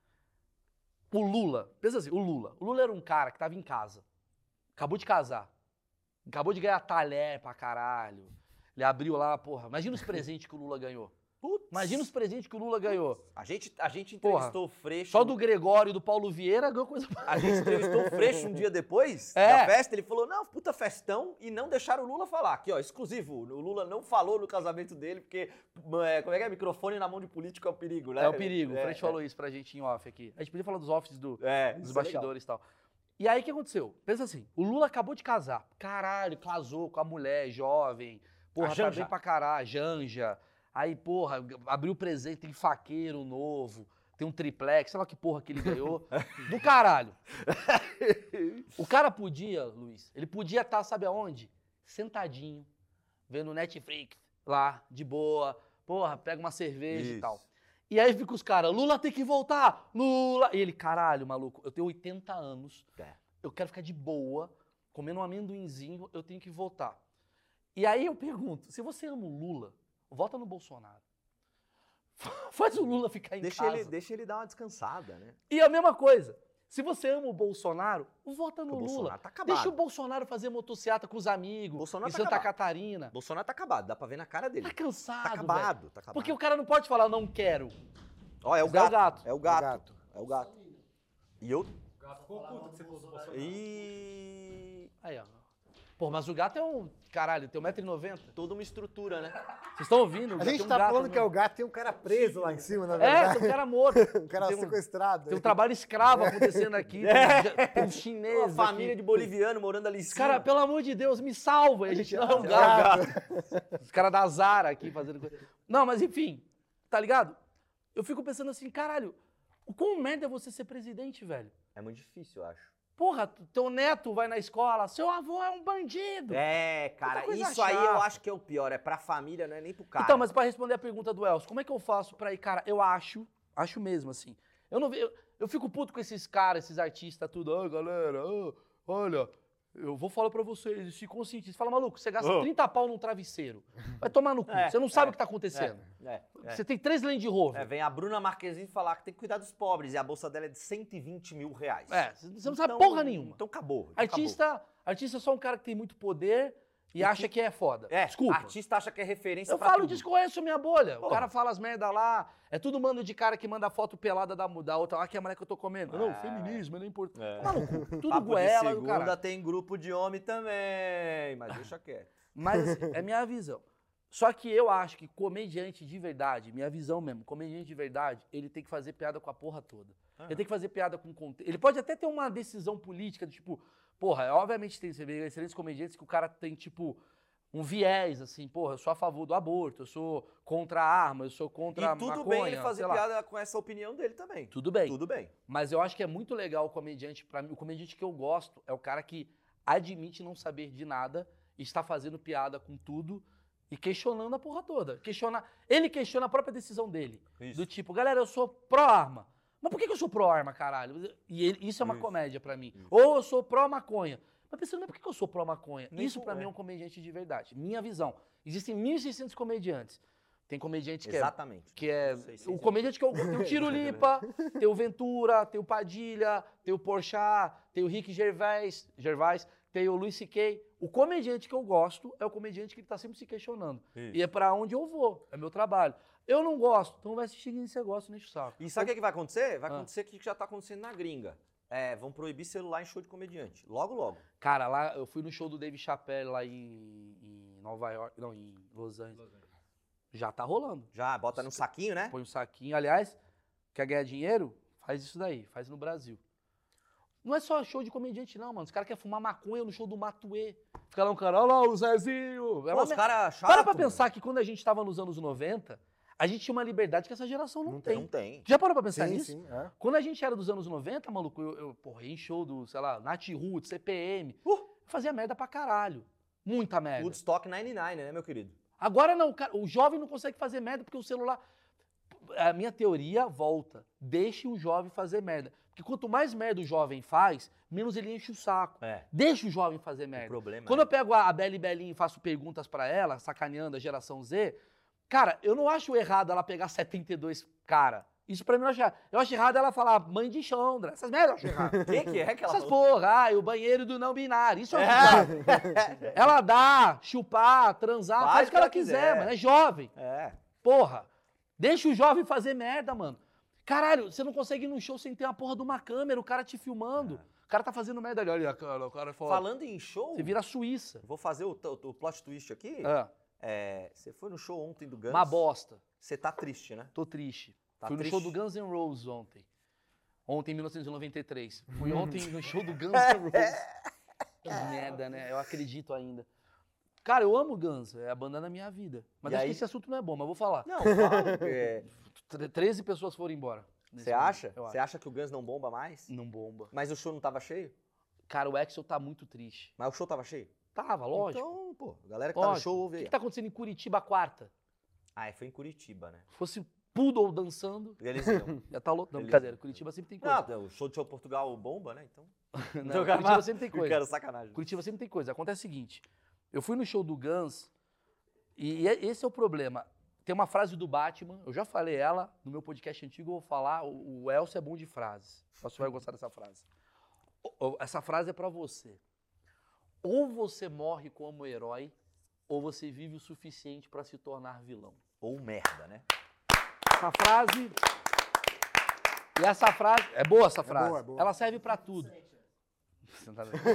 O Lula, pensa assim, o Lula. O Lula era um cara que tava em casa, acabou de casar, acabou de ganhar talher pra caralho. Ele abriu lá, porra, imagina os presentes que o Lula ganhou. Putz. Imagina os presentes que o Lula ganhou. A gente, a gente Porra, entrevistou o Freixo. Só do Gregório e do Paulo Vieira ganhou coisa... A gente entrevistou o Freixo um dia depois É. da festa. Ele falou, não, puta festão. E não deixaram o Lula falar. Aqui, ó, exclusivo. O Lula não falou no casamento dele, porque, é, como é que é? Microfone na mão de político é o perigo, né? É o perigo, É, o Freixo é. falou isso pra gente em off aqui. A gente podia falar dos offs do, É, dos isso é legal. bastidores e tal. E aí o que aconteceu? Pensa assim, o Lula acabou de casar. Caralho, casou com a mulher jovem. Porra, A tá Janja. bem pra caralho, Janja. Aí, porra, abriu presente, tem faqueiro novo, tem um triplex, sei lá que porra que ele ganhou. Do caralho. O cara podia, Luiz, ele podia estar, sabe aonde? Sentadinho, vendo Netflix, lá, de boa. Porra, pega uma cerveja e Isso. tal. E aí fica os caras, Lula tem que voltar, Lula. E ele, caralho, maluco, eu tenho oitenta anos, É. eu quero ficar de boa, comendo um amendoinzinho, eu tenho que votar. E aí eu pergunto, se você ama o Lula, vota no Bolsonaro. Faz o Lula ficar em Deixa casa. ele, deixa ele dar uma descansada, né? E a mesma coisa, Se você ama o Bolsonaro, vota no O Lula. Bolsonaro tá acabado. Deixa o Bolsonaro fazer motociata com os amigos Bolsonaro em tá Santa acabado. Catarina. Bolsonaro tá acabado, dá pra ver na cara dele. Tá cansado, Tá acabado, velho. tá acabado. Porque o cara não pode falar, não quero. Ó, é o Mas é o gato. gato. É o O gato. gato. É o gato. E eu... Gato ficou puto que você falou do Bolsonaro. E... Aí, ó. Pô, mas o gato é um... Caralho, tem um metro e noventa. Toda uma estrutura, né? Vocês estão ouvindo? O A gato gente tem um tá gato falando mesmo. que é o gato, tem um cara preso lá em cima, na É, verdade. tem um cara morto. Um cara tem um, sequestrado. tem um trabalho escravo acontecendo aqui. É. Tem, tem um Uma chinês família aqui. de boliviano morando ali em cima. Cara, pelo amor de Deus, me salva. E a gente não é um É o gato. Os caras da Zara aqui fazendo coisa. Não, mas enfim, tá ligado? Eu fico pensando assim, caralho, o quão merda é você ser presidente, velho? É muito difícil, eu acho. Porra, teu neto vai na escola, seu avô é um bandido. É, cara, coisa isso aí eu chata. acho que é o pior. É pra família, não é nem pro cara. Então, mas pra responder a pergunta do Elcio, como é que eu faço pra ir, cara, eu acho, acho mesmo assim, eu não ve- eu, eu fico puto com esses caras, esses artistas, tudo, ah, galera, ah, olha, eu vou falar pra vocês, eles ficam conscientes, fala, maluco, você gasta Oh. trinta pau num travesseiro, vai tomar no cu, É, você não sabe é, o que tá acontecendo, É, é. você tem três Land Rover, É, vem a Bruna Marquezine falar que tem que cuidar dos pobres e a bolsa dela é de cento e vinte mil reais. é, você não sabe Então- porra nenhuma. Então acabou. então Artista, artista é só um cara que tem muito poder e, E acha que- que é foda, acabou. É, desculpa. artista acha que é referência Eu pra falo tudo. disso, conheço minha bolha. O Porra. cara fala as merda lá. É tudo mando de cara que manda foto pelada da, da outra. Ah, que é a mulher que eu tô comendo. Não, É. feminismo, é nem importante. É. Tá no cu. Tudo Papo de goela e o segunda cara. tem grupo de homem também, mas deixa quieto. Mas assim, é minha visão. Só que eu acho que comediante de verdade, minha visão mesmo, comediante de verdade, ele tem que fazer piada com a porra toda. Ele tem que fazer piada com conteúdo. Ele pode até ter uma decisão política, do tipo, porra, obviamente tem você vê excelentes comediantes que o cara tem, tipo, um viés, assim, porra, eu sou a favor do aborto, eu sou contra a arma, eu sou contra a E tudo maconha, bem ele fazer sei lá. piada com essa opinião dele também. Tudo bem. Tudo bem. Mas eu acho que é muito legal o comediante, pra mim, o comediante que eu gosto é o cara que admite não saber de nada e está fazendo piada com tudo e questionando a porra toda. Questiona, ele questiona a própria decisão dele. Isso. Do tipo, galera, eu sou pró-arma. Mas por que que eu sou pró-arma, caralho? E ele- isso é uma Isso. comédia pra mim. Isso. Ou eu sou pró-maconha. Mas pensando, mas por que que eu sou pró-maconha? Nem Isso tu- pra mim é. é um comediante de verdade. Minha visão. Existem mil e seiscentos comediantes. Tem comediante que é Exatamente. que é Sei, sei, o sei. comediante que eu tem o Tiro Lipa, tem o Ventura, tem o Padilha, tem o Porchat, tem o Rick Gervais, Gervais, tem o Luis C K. O comediante que eu gosto é o comediante que tá sempre se questionando. Isso. E é pra onde eu vou, é meu trabalho. Eu não gosto, então vai assistir quem você gosta, nem o saco. E sabe o que, que vai acontecer? Vai Ah. acontecer o que já tá acontecendo na gringa. É, vão proibir celular em show de comediante. Logo, logo. Cara, lá eu fui no show do Dave Chappelle lá em, em Nova York, não, em Los Angeles. Já tá rolando. Já bota num saquinho, né? Põe um saquinho. Aliás, quer ganhar dinheiro? Faz isso daí, faz no Brasil. Não é só show de comediante, não, mano. Os caras querem fumar maconha no show do Matuê. Fica lá um cara, olha lá o Zezinho. É Pô, uma os mer- caras chato. Para pra pensar que quando a gente tava nos anos noventa, a gente tinha uma liberdade que essa geração não, Não tem. Não tem. Já parou pra pensar Sim, nisso? sim. É. Quando a gente era dos anos noventa, maluco, eu, eu porra, ia em show do, sei lá, Nat Roots, C P M. Uh! Eu fazia merda pra caralho. Muita merda. Woodstock noventa e nove, né, meu querido? Agora não, cara, o jovem não consegue fazer merda porque o celular. A minha teoria volta. Deixe o jovem fazer merda. Porque quanto mais merda o jovem faz, menos ele enche o saco. É. Deixa o jovem fazer O merda. problema Quando é... eu pego a a Beli Belinha e faço perguntas pra ela, sacaneando a geração Z, cara, eu não acho errado ela pegar setenta e dois cara. Isso pra mim eu acho errado. Eu acho errado ela falar mãe de Chandra. Essas merdas eu acho errado. O que, que é que ela Essas falou? porra, ai, o banheiro do não binário. Isso eu acho errado. Ela dá, chupar, transar, faz, o que ela quiser, mano. É jovem. É. Porra, deixa o jovem fazer merda, mano. Caralho, você não consegue ir num show sem ter a porra de uma câmera, o cara te filmando. O cara tá fazendo merda ali, olha, cara, o cara é foda. Falando em show, Você vira a Suíça. vou fazer o, o, o plot twist aqui. É, É, você foi no show ontem do Guns. uma bosta. Você tá triste, né? Tô triste. Tá Fui no triste? show do Guns N' Roses ontem. Ontem, em mil novecentos e noventa e três. Fui ontem no show do Guns N' Roses. Que merda, né? Eu acredito ainda. Cara, eu amo Guns, é a banda da minha vida. Mas E acho aí? que esse assunto não é bom, mas eu vou falar. Não, fala. é, Tre- treze pessoas foram embora. nesse Você momento, acha? eu Você acha que o Guns não bomba mais? Não bomba. Mas o show não tava cheio? Cara, o Axel tá muito triste. Mas o show tava cheio? Tava, lógico. Então, pô, a galera que tá no lógico. show O ouve que, aí. que tá acontecendo em Curitiba quarta? Ah, é, foi em Curitiba, né? Fosse Poodle dançando, Eles iam. já tá louco. Não, Eles- brincadeira. Curitiba sempre tem coisa. Não, o show de show Portugal bomba, né? Então. Não, então, Curitiba sempre tem coisa. Cara, sacanagem. Curitiba sempre tem coisa. Acontece o seguinte, eu fui no show do Guns e e esse é o problema. tem uma frase do Batman, eu já falei ela no meu podcast antigo, eu vou falar, o, o Elcio é bom de frases. Você vai gostar dessa frase. O- o- Essa frase é pra você. Ou você morre como herói, ou você vive o suficiente pra se tornar vilão. Ou merda, né? Essa frase... E essa frase... É boa essa frase. boa, é boa. Ela serve pra tudo. Você tá vendo?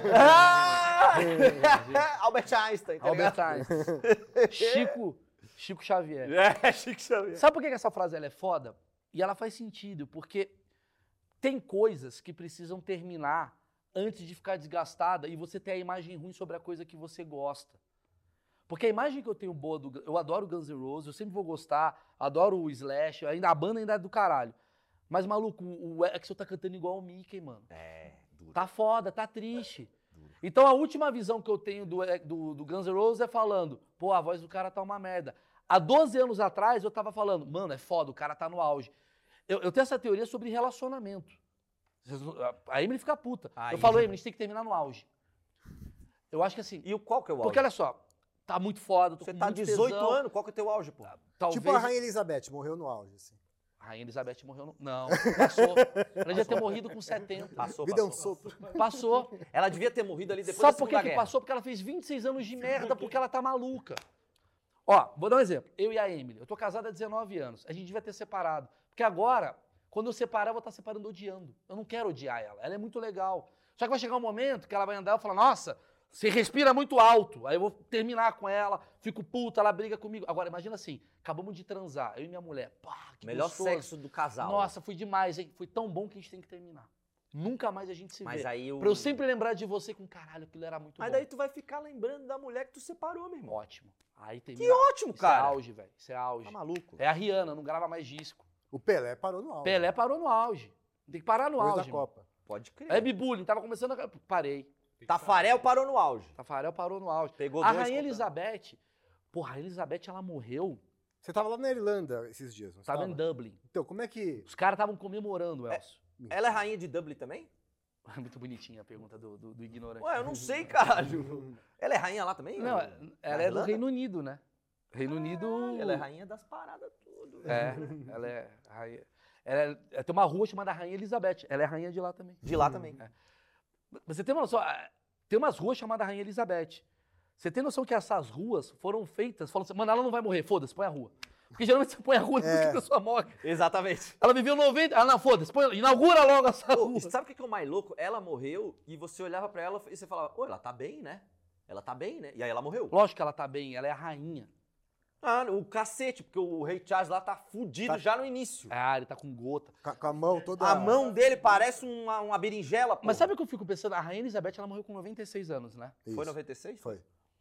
Albert Einstein, tá Albert ligado? Einstein. Chico, Chico Xavier. É, Chico Xavier. Sabe por que que essa frase ela é foda? E ela faz sentido, porque tem coisas que precisam terminar antes de ficar desgastada e você ter a imagem ruim sobre a coisa que você gosta. Porque a imagem que eu tenho boa do... Eu adoro Guns N' Roses, eu sempre vou gostar, adoro o Slash, ainda, a banda ainda é do caralho. Mas, maluco, o Axl tá cantando igual o Mickey, mano. É, duro. Tá foda, tá triste. Então a última visão que eu tenho do, do, do Guns N' Roses é falando, pô, a voz do cara tá uma merda. Há doze anos atrás eu tava falando, mano, é foda, o cara tá no auge. Eu, eu tenho essa teoria sobre relacionamento. A Emily fica puta. Aí. Eu falo, Emily, a gente tem que terminar no auge. Eu acho que assim, E o qual que é o auge? porque olha só, tá muito foda, tô Você com tá muito dezoito tesão. anos, qual que é o teu auge, pô? Talvez... Tipo a Rainha Elizabeth, morreu no auge, assim. A Rainha Elizabeth morreu no... Não, passou. Ela já ter morrido com setenta. Passou, Vida é um passou. sopro. Passou. Ela devia ter morrido ali depois Sabe da por que Segunda que Guerra. passou? Porque ela fez vinte e seis anos de merda, porque ela tá maluca. Ó, vou dar um exemplo. Eu e a Emily, eu tô casado há dezenove anos. A gente devia ter separado. Porque agora, quando eu separar, eu vou estar separando odiando. Eu não quero odiar ela. Ela é muito legal. Só que vai chegar um momento que ela vai andar e eu falar, nossa, você respira muito alto. Aí eu vou terminar com ela, fico puta, ela briga comigo. Agora, imagina assim, acabamos de transar, eu e minha mulher. Pá, que Melhor gostoso. sexo do casal. Nossa, foi demais, hein? Foi tão bom que a gente tem que terminar. Nunca mais a gente se Mas vê. aí eu... Pra eu sempre lembrar de você com caralho, aquilo era muito Mas bom. daí tu vai ficar lembrando da mulher que tu separou, meu irmão. Ótimo. Aí Que termina. ótimo, Isso cara. é auge, velho. Isso é auge. Tá maluco. É a Rihanna, não grava mais disco. O Pelé parou no auge. Pelé parou no auge. Tem que parar no Depois auge. da mano. Copa. Pode crer. Web Bullying, tava começando a... Parei. Tafarel parou no auge. Tafarel parou no auge. Pegou a dois Rainha contra- Elizabeth... Porra, a Rainha Elizabeth, ela morreu... Você tava lá na Irlanda esses dias, não Tava estava? em Dublin. Então, como é que... Os caras estavam comemorando, Elcio. Ela é rainha de Dublin também? Muito bonitinha a pergunta do, do, do ignorante. Ué, eu não sei, caralho. Ela é rainha lá também? Não, Na ela é do Irlanda? Reino Unido, né? Reino Unido... Ela é rainha das paradas tudo. É, ela é rainha... Ela é, tem uma rua chamada Rainha Elizabeth. Ela é rainha de lá também. De lá também. É. Você tem uma noção? Tem umas ruas chamadas Rainha Elizabeth. Você tem noção que essas ruas foram feitas, falando assim, mano, ela não vai morrer, foda-se, põe a rua. Porque geralmente você põe a rua depois É. que a pessoa morre. Exatamente. Ela viveu noventa, ah não, foda-se, põe- inaugura logo essa Pô, rua. e sabe o que que é o mais louco? Ela morreu e você olhava pra ela e você falava, ô, ela tá bem, né? Ela tá bem, né? E aí ela morreu. Lógico que ela tá bem, ela é a rainha. Ah, o cacete, porque o Rei Charles lá tá fudido Tá. já no início. Ah, ele tá com gota. Com a- com a mão toda... A mão dele parece uma, uma berinjela, pô. Mas sabe o que eu fico pensando? A Rainha Elizabeth, ela morreu com noventa e seis anos, né? Isso. Foi noventa e seis? Foi.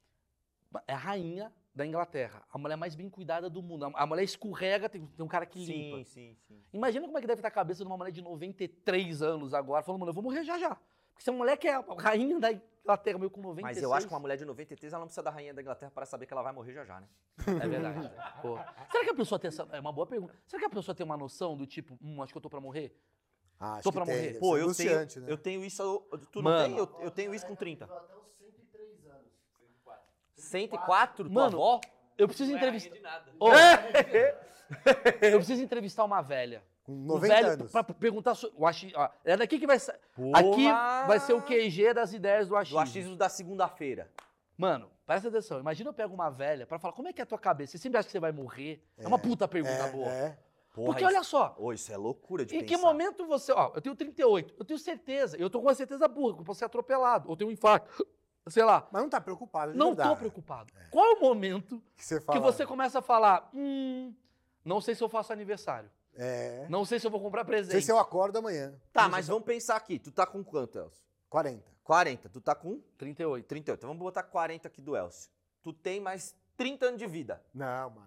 É a rainha da Inglaterra, a mulher mais bem cuidada do mundo. A mulher escorrega, tem, tem um cara que limpa. Sim, sim, sim. Imagina como é que deve estar a cabeça de uma mulher de noventa e três anos agora, falando, mano, eu vou morrer já já. Porque se a mulher que é a rainha da Inglaterra, meio com noventa e seis... Mas eu acho que uma mulher de noventa e três, ela não precisa da rainha da Inglaterra para saber que ela vai morrer já já, né? É verdade. Pô. Será que a pessoa tem essa... É uma boa pergunta. Será que a pessoa tem uma noção do tipo, hum, acho que eu tô pra morrer? Ah, acho Tô que pra tem, morrer. deve Pô, ser eu tenho, angustiante, né? eu tenho isso... Tu Mano. não tem? Eu, eu tenho isso com trinta. Até os cento e três anos. cento e quatro. cento e quatro? Tua Mano, avó? Eu preciso Não é entrevistar... rainha de nada. Ô, eu preciso entrevistar uma velha. Com Um noventa velho anos. pra perguntar... So... O achi... ó, é daqui que vai... sa- Aqui vai ser o Q G das ideias do Do achismo. achismo da segunda-feira. Mano, presta atenção. Imagina eu pego uma velha pra falar, como é que é a tua cabeça? Você sempre acha que você vai morrer? É, uma puta pergunta É, boa. é. Porra, Porque isso- olha só, Ô, isso é loucura de em pensar. que momento você... Ó, eu tenho trinta e oito, eu tenho certeza, eu tô com uma certeza burra, que eu posso ser atropelado, ou ter um infarto, sei lá. Mas não tá preocupado de Não verdade. tô preocupado. Qual é o momento Que você que fala... você começa a falar, hum, não sei se eu faço aniversário, É. não sei se eu vou comprar Não sei presente. se eu acordo amanhã. Tá, mas vamos pensar aqui. Tu tá com quanto, Elcio? quarenta. quarenta. Tu tá com trinta e oito. trinta e oito. Então vamos botar quarenta aqui do Elcio. Tu tem mais trinta anos de vida. Não, mais.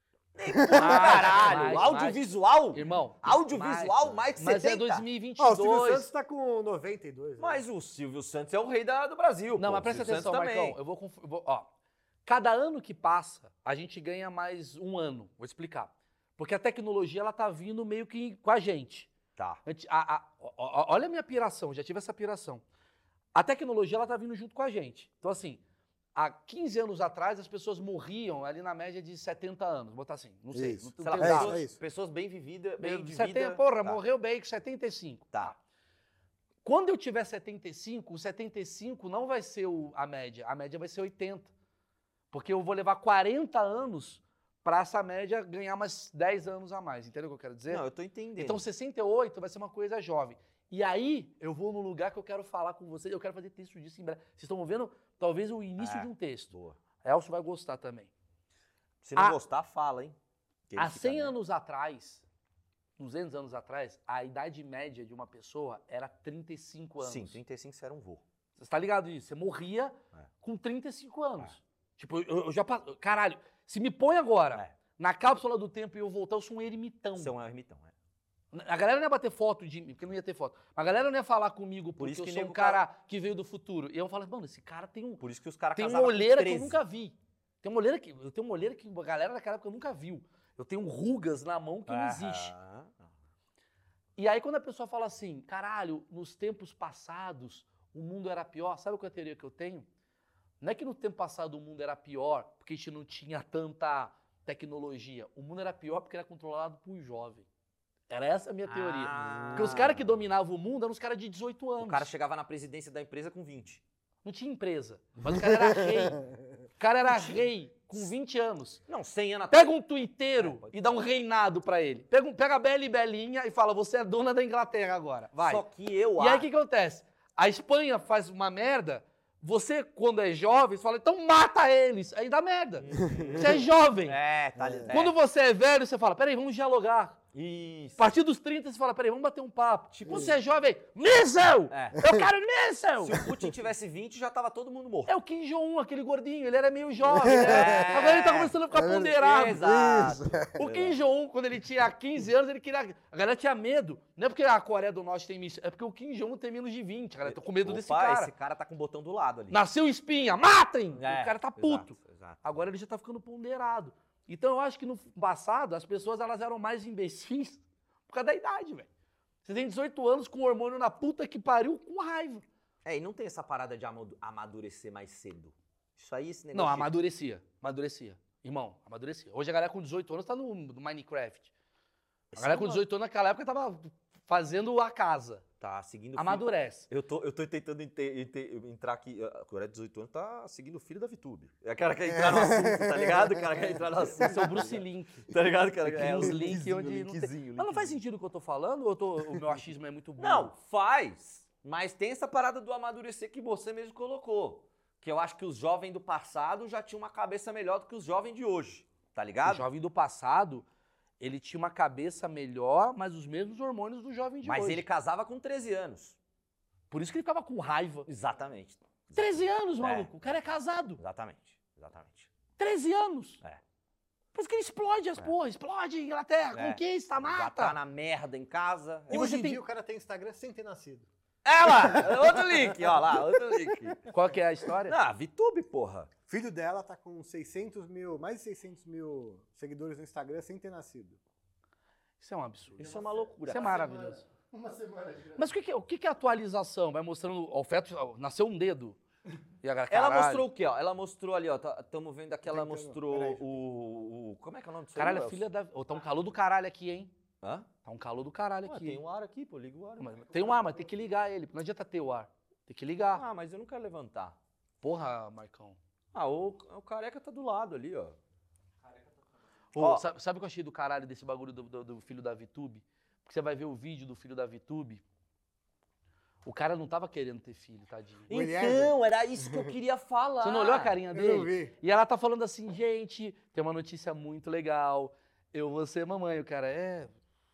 Caralho! mais, audiovisual? Irmão. Audiovisual, mais de Mas é setenta. dois mil e vinte e Ó, o Silvio dois. Santos tá com noventa e dois. né? Mas o Silvio Santos é o rei da, do Brasil. Não, pô. mas O presta Silvio atenção, Santos Marcão. também. Eu vou, conf- eu vou. Ó, cada ano que passa, a gente ganha mais um ano. Vou explicar. Porque a tecnologia, ela tá vindo meio que com a gente. Tá. A gente- a- a- ó- ó- olha a minha piração, já tive essa piração. A tecnologia, ela tá vindo junto com a gente. Então, assim, há quinze anos atrás, as pessoas morriam ali na média de setenta anos. Vou botar assim, não sei. Isso. Não, Sei não lá, tem é dado. isso, é isso. Pessoas bem vividas, bem de setenta, vida. porra, Tá. morreu bem com setenta e cinco. Tá. Quando eu tiver setenta e cinco, o setenta e cinco não vai ser o- a média, a média vai ser oitenta. Porque eu vou levar quarenta anos para essa média ganhar mais dez anos a mais. Entendeu o que eu quero dizer? Não, eu tô entendendo. Então sessenta e oito vai ser uma coisa jovem. E aí eu vou num lugar que eu quero falar com vocês, eu quero fazer texto disso em breve. Vocês estão vendo talvez o início É. de um texto. Boa. Elcio vai gostar também. Se não A- gostar, fala, hein? Que ele Há fica cem nessa. anos atrás, duzentos anos atrás, a idade média de uma pessoa era trinta e cinco anos. Sim, trinta e cinco você era um vô. Você tá ligado nisso? Você morria É. com trinta e cinco anos. Tipo, eu, eu já passo. Caralho, se me põe agora É. na cápsula do tempo e eu voltar, eu sou um ermitão. Você é um ermitão, é. A galera não ia bater foto de mim, porque não ia ter foto. A galera não ia falar comigo porque isso eu que sou um nego cara que veio do futuro. E eu falo, mano, esse cara tem um. Por isso que os caras Tem uma casavam com olheira que eu treze. nunca vi. Tem uma olheira que. Eu tenho uma olheira que a galera daquela época nunca viu. Eu tenho rugas na mão que não existe. Aham. E aí, quando a pessoa fala assim, caralho, nos tempos passados o mundo era pior, sabe qual é a teoria que eu tenho? Não é que no tempo passado o mundo era pior porque a gente não tinha tanta tecnologia. O mundo era pior porque era controlado por jovem. Era essa a minha teoria. Ah. Porque os caras que dominavam o mundo eram os caras de dezoito anos. O cara chegava na presidência da empresa com vinte. Não tinha empresa, mas o cara era rei. O cara era rei com vinte anos. Não, cem anos atrás. Pega um tuiteiro É, pode e dá um reinado pra ele. Pega, um- pega a Bela e Belinha e fala, você é dona da Inglaterra agora. Vai. Só que eu E aí o acho. que que acontece? A Espanha faz uma merda, você, quando é jovem, você fala, então mata eles. Aí dá merda. Você é jovem. É, tá ali. Quando você é velho, você fala, peraí, vamos dialogar. Isso. A partir dos trinta, você fala, peraí, vamos bater um papo. Tipo, quando você é jovem, míssel! É. Eu quero míssel! Se o Putin tivesse vinte, já tava todo mundo morto. É o Kim Jong-un, aquele gordinho, ele era meio jovem, né? É. Agora ele tá começando a ficar É, ponderado. Exato. O Kim Jong-un, quando ele tinha quinze anos, ele queria... A galera tinha medo. Não é porque a Coreia do Norte tem míssil, é porque o Kim Jong-un tem menos de vinte, cara. Eu tô com medo Opa, desse cara. esse cara tá com o botão do lado ali. Nasceu espinha, matem! É, O cara tá puto. Exato, exato. Agora ele já tá ficando ponderado. Então eu acho que no passado, as pessoas elas eram mais imbecis por causa da idade, velho. Você tem dezoito anos com hormônio na puta que pariu com raiva. É, e não tem essa parada de amadu- amadurecer mais cedo. Isso aí, esse negócio. Não, de- amadurecia. Amadurecia. Irmão, amadurecia. Hoje a galera com dezoito anos tá no, no Minecraft. A Esse galera é com uma- dezoito anos naquela época tava fazendo a casa. Tá seguindo o filho- Amadurece. Eu tô, eu tô tentando ente- ente- entrar aqui. A Coreia de dezoito anos tá seguindo o filho da VTube. É o cara que quer entrar no assunto, tá ligado? O cara quer entrar no assunto. Esse é o Bruce Link. Tá ligado, cara? Tem uns o links linkzinho, onde não tem- linkzinho, Mas não faz linkzinho. sentido o que eu tô falando ou eu tô- o meu achismo é muito bom? Não, faz. Mas tem essa parada do amadurecer que você mesmo colocou. Que eu acho que os jovens do passado já tinham uma cabeça melhor do que os jovens de hoje. Tá O ligado? jovem do passado, ele tinha uma cabeça melhor, mas os mesmos hormônios do jovem de Mas hoje. ele casava com treze anos. Por isso que ele ficava com raiva. Exatamente. treze anos, É. maluco. O cara é casado. Exatamente. Exatamente. treze anos. É. Por isso que ele explode as É. porra. Explode Inglaterra, É. conquista, Já mata. tá na merda em casa. E Hoje você em tem- dia o cara tem Instagram sem ter nascido. É lá, outro link, ó lá, outro link. Qual que é a história? Ah, VTube, porra. Filho dela tá com seiscentos mil, mais de seiscentos mil seguidores no Instagram sem ter nascido. Isso é um absurdo. Isso é uma loucura. Isso é maravilhoso. Uma semana de gravação. Mas o que, que, é- o que, que é atualização? Vai mostrando. Ó, o feto ó, nasceu um dedo. E a galera, Ela caralho. mostrou o quê, ó? Ela mostrou ali, ó. Estamos vendo aqui, ela Tentando- mostrou peraí. o, o. Como é que é o nome disso? Caralho, aí, é Elcio? filha da. Ô, tá um calor do caralho aqui, hein? Hã? Tá um calor do caralho Ué, aqui. tem hein? um ar aqui, pô, liga o ar. Mas Tem um ar, mas tem que ligar ele. Não adianta ter o ar. Tem que ligar. Ah, mas eu não quero levantar. Porra, Marcão. Ah, o, o careca tá do lado ali, ó. Ô, Ó. sabe, sabe o que eu achei do caralho desse bagulho do, do- do filho da VTube? Porque você vai ver o vídeo do filho da VTube. O cara não tava querendo ter filho, tadinho. O Eliezer? Então, era isso que eu queria falar. Você não olhou a carinha Eu dele? não vi. E ela tá falando assim, gente, tem uma notícia muito legal. Eu vou ser mamãe. O cara, é.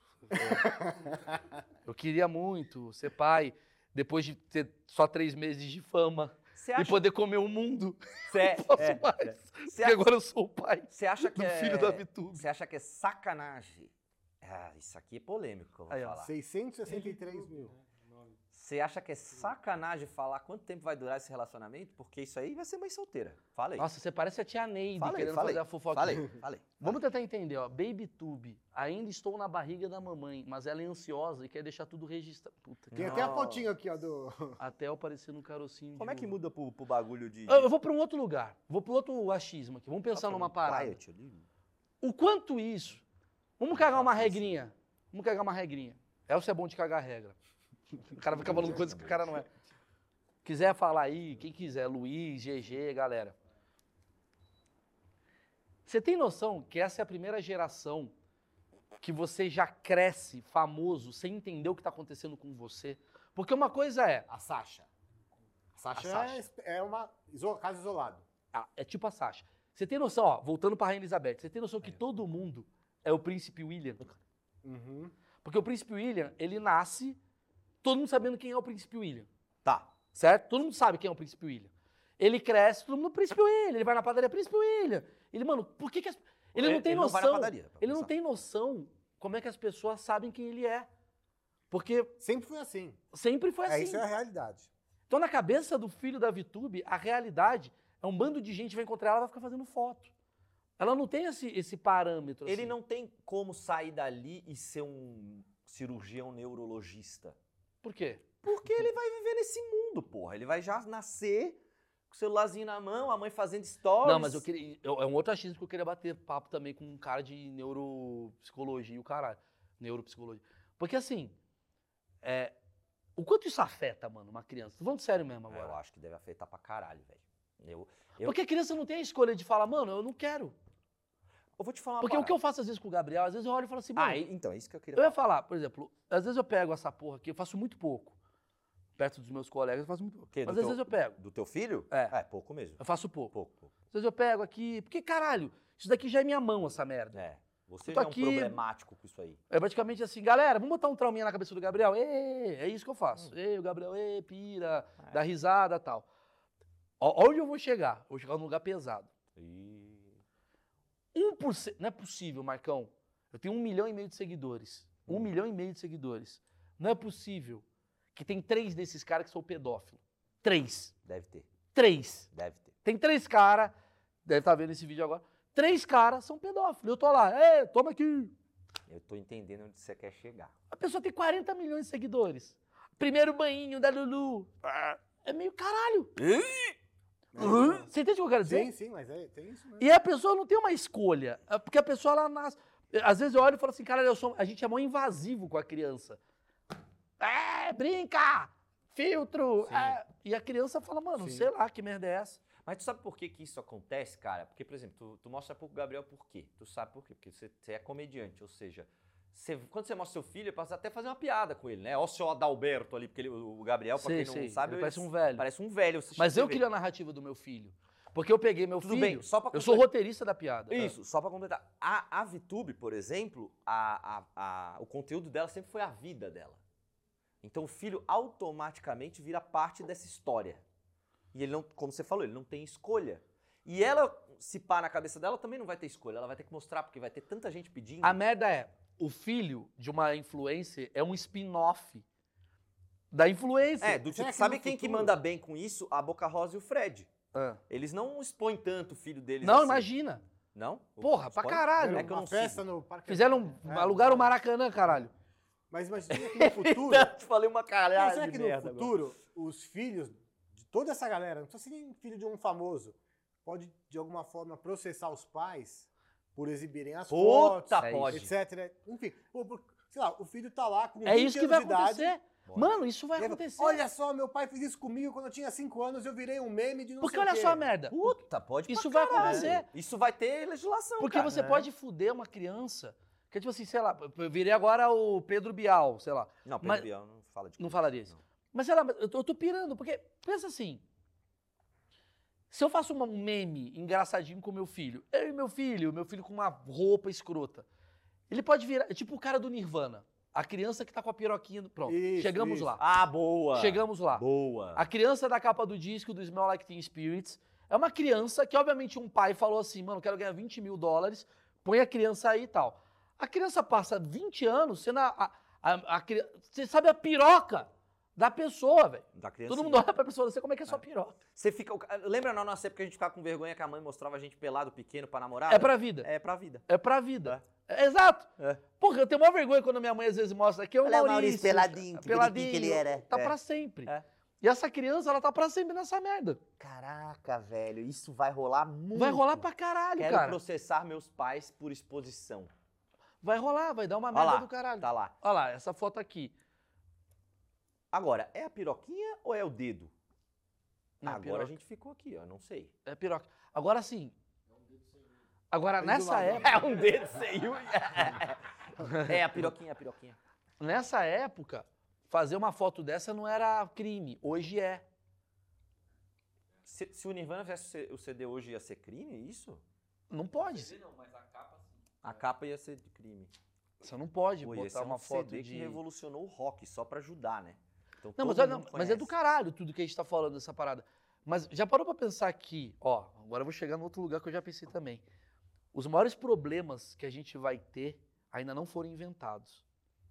é, eu queria muito ser pai, depois de ter só três meses de fama Você e acha, poder comer o mundo. cê, Não posso é, mais. é. Cê Porque agora eu sou o pai Você acha que do é... filho da VTube. Você acha que é sacanagem? Ah, isso aqui é polêmico que eu vou Aí, ó, falar. seiscentos e sessenta e três mil. Você acha que é sacanagem falar quanto tempo vai durar esse relacionamento? Porque isso aí vai ser mãe solteira. Fala aí. Nossa, você parece a tia Neide Fala aí, querendo fala fazer aí. a fofoca. Falei, falei. Vamos tentar entender, ó. BabyTube, ainda estou na barriga da mamãe, mas ela é ansiosa e quer deixar tudo registrado. Puta que Tem até a fotinho aqui, ó, do... até eu parecendo um carocinho Como de é que uva. muda pro, pro bagulho de... Eu, eu vou para um outro lugar, vou para outro achismo aqui. Vamos pensar Ah, numa um parada. quiet ali? O quanto isso... Vamos cagar uma regrinha. Vamos cagar uma regrinha. Elcio é bom de cagar regra. O cara fica falando coisas que o cara não é. Quiser falar aí, quem quiser, Luiz, G G, galera. Você tem noção que essa é a primeira geração que você já cresce famoso sem entender o que está acontecendo com você? Porque uma coisa é... A Sasha. A Sasha, A Sasha. é, é uma iso- caso isolado. Ah, é tipo a Sasha. Você tem noção, ó, voltando para a Rainha Elizabeth, você tem noção que todo mundo é o Príncipe William? Uhum. Porque o Príncipe William, ele nasce todo mundo sabendo quem é o Príncipe William, Tá. certo? Todo mundo sabe quem é o Príncipe William. Ele cresce, todo mundo, Príncipe William, ele vai na padaria, Príncipe William. Ele, mano, por que que as... Ele não Ele- tem ele não vai na noção, padaria, pra ele não começar. tem noção como é que as pessoas sabem quem ele é. Porque Sempre foi assim. sempre foi É, assim. isso é a realidade. Então, na cabeça do filho da VTube, a realidade é um bando de gente que vai encontrar ela e vai ficar fazendo foto. Ela não tem esse, esse parâmetro. Ele assim. não tem como sair dali e ser um cirurgião neurologista. Por quê? Porque ele vai viver nesse mundo, porra. Ele vai já nascer com o celularzinho na mão, a mãe fazendo stories. Não, mas eu queria. eu- É um outro achismo que eu queria bater papo também com um cara de neuropsicologia e o caralho. Neuropsicologia. Porque assim. É, o quanto isso afeta, mano, uma criança? Tô falando sério mesmo Eu agora. acho que deve afetar pra caralho, velho. Eu, eu, Porque a criança não tem a escolha de falar, mano, eu não quero. eu vou te falar uma Porque o que eu parada. faço às vezes com o Gabriel, às vezes eu olho e falo assim, mano. Ah, e- então, é isso que eu queria Eu ia falar, por exemplo, às vezes eu pego essa porra aqui, eu faço muito pouco. Perto dos meus colegas, eu faço muito pouco. quê? Mas Do às teu- vezes eu pego. Do teu filho? É. É, pouco mesmo. Eu faço pouco. Pouco, pouco. Às vezes eu pego aqui. Porque, caralho, isso daqui já é minha mão, essa merda. É. Você Eu tô já é um aqui- problemático com isso aí. É praticamente assim, galera, vamos botar um trauminha na cabeça do Gabriel? Ê, é isso que eu faço. Ê, o Gabriel, ê, pira, É. dá risada e tal. Ó, onde eu vou chegar? Eu vou chegar num lugar pesado. E... um por cento, não é possível, Marcão. Eu tenho um milhão e meio de seguidores. Um Hum. milhão e meio de seguidores. Não é possível que tem três desses caras que são pedófilos. Três. Deve ter, Três. deve ter. Tem três caras, deve estar vendo esse vídeo agora. Três caras são pedófilos. Eu tô lá, ê, toma aqui. Eu tô entendendo onde você quer chegar. A pessoa tem quarenta milhões de seguidores. Primeiro banhinho da Lulu. É meio caralho. Uhum. Você entende o que eu quero dizer? Sim, sim, mas é, tem isso mesmo. E a pessoa não tem uma escolha. é Porque a pessoa, ela nasce... Às vezes eu olho e falo assim, cara, eu sou... a gente é mó invasivo com a criança. É, brinca! Filtro! Sim. é. E a criança fala, mano, Sim. sei lá, que merda é essa? Mas tu sabe por que, que isso acontece, cara? Porque, por exemplo, tu, tu mostra pro Gabriel por quê? Tu sabe por quê? Porque você, você é comediante, ou seja, você- quando você mostra seu filho, passa até fazer uma piada com ele, né? Ó o seu Adalberto ali, porque ele- o Gabriel, pra Sei, quem não sei, sabe... ele parece ele um velho. Parece um velho. assistindo Mas eu T V. queria a narrativa do meu filho. Porque eu peguei meu Tudo filho... bem, só pra Eu sou completar- roteirista da piada. Isso, só pra completar. A, a VTube, por exemplo, a, a, a- o conteúdo dela sempre foi a vida dela. Então o filho automaticamente vira parte dessa história. E ele não, como você falou, ele não tem escolha. E ela, se pá na cabeça dela, também não vai ter escolha. Ela vai ter que mostrar, porque vai ter tanta gente pedindo. A merda é, o filho de uma influencer é um spin-off da influencer. É, do Será tipo, que sabe no quem que futuro- manda bem com isso? A Boca Rosa e o Fred. Ah. Eles não expõem tanto o filho deles Não, assim. imagina. Não? Porra, pra Expõe? caralho. É que eu uma não festa sigo. no Parque... Fizeram, É, alugaram o Maracanã, caralho. Mas imagina que no futuro... Verdade, falei uma Não, caralhada será de que merda no agora. futuro, os filhos de toda essa galera, não precisa ser nem filho de um famoso, pode, de alguma forma, processar os pais por exibirem as Puta, fotos, É pode. etcétera. Enfim, pô, por- sei lá, o filho tá lá com É vinte isso que anos vai de idade, acontecer. Pode. Mano, isso vai e aí, acontecer. olha só, meu pai fez isso comigo quando eu tinha cinco anos, eu virei um meme de não Porque sei o olha quê. só a merda. Puta, pode Isso pra vai caralho. acontecer. Isso vai ter legislação, Porque cara. você É. pode fuder uma criança, que é tipo assim, sei lá, eu virei agora o Pedro Bial, sei lá. Não, Pedro Mas- Bial não fala de Não coisa. falaria isso. Mas sei lá, eu tô, eu tô pirando, porque pensa assim, se eu faço uma- um meme engraçadinho com meu filho, eu e meu filho, meu filho com uma roupa escrota, ele pode virar, é tipo o cara do Nirvana, a criança que tá com a piroquinha, do- pronto, Isso, chegamos isso. lá. Ah, boa. Chegamos lá. Boa. A criança da capa do disco do Smell Like Teen Spirits é uma criança que, obviamente, um pai falou assim, mano, quero ganhar vinte mil dólares, põe a criança aí e tal. A criança passa vinte anos sendo a... a, a, a cri- você sabe a piroca Da pessoa, velho. Da criança. Todo mundo olha pra pessoa, não sei como é que é sua piroca. Você fica. Lembra na nossa época que a gente ficava com vergonha que a mãe mostrava a gente pelado pequeno pra namorar? É pra vida. É pra vida. É pra vida. É. Exato. É. Porra, eu tenho maior vergonha quando minha mãe às vezes mostra aqui, é o Olha o Maurício. Maurício peladinho, que peladinho. que ele era. Tá É. pra sempre. É. E essa criança, ela tá pra sempre nessa merda. Caraca, velho, isso vai rolar muito. Vai rolar pra caralho, Quero cara. processar meus pais por exposição. Vai rolar, vai dar uma Olha merda lá, do caralho. tá lá. Olha lá, essa foto aqui. Agora, é a piroquinha ou é o dedo? Não, Agora piroca. a gente ficou aqui, ó, não sei. É piroca. Agora sim. Agora, Aí do nessa lado, época. É um dedo sem unha. É, a piroquinha, a piroquinha. Nessa época, fazer uma foto dessa não era crime. Hoje é. Se, se o Nirvana fizesse o C D hoje, ia ser crime, isso? Não pode. Não, mas a capa sim. A capa ia ser de crime. Você não pode Pô, ia botar ser uma um foto C D de. que revolucionou o rock, só pra ajudar, né? Então, Não, mas, todo olha, mundo mas é do conhece. caralho tudo que a gente tá falando dessa parada. Mas já parou pra pensar aqui, ó, agora eu vou chegar no outro lugar que eu já pensei também. Os maiores problemas que a gente vai ter ainda não foram inventados.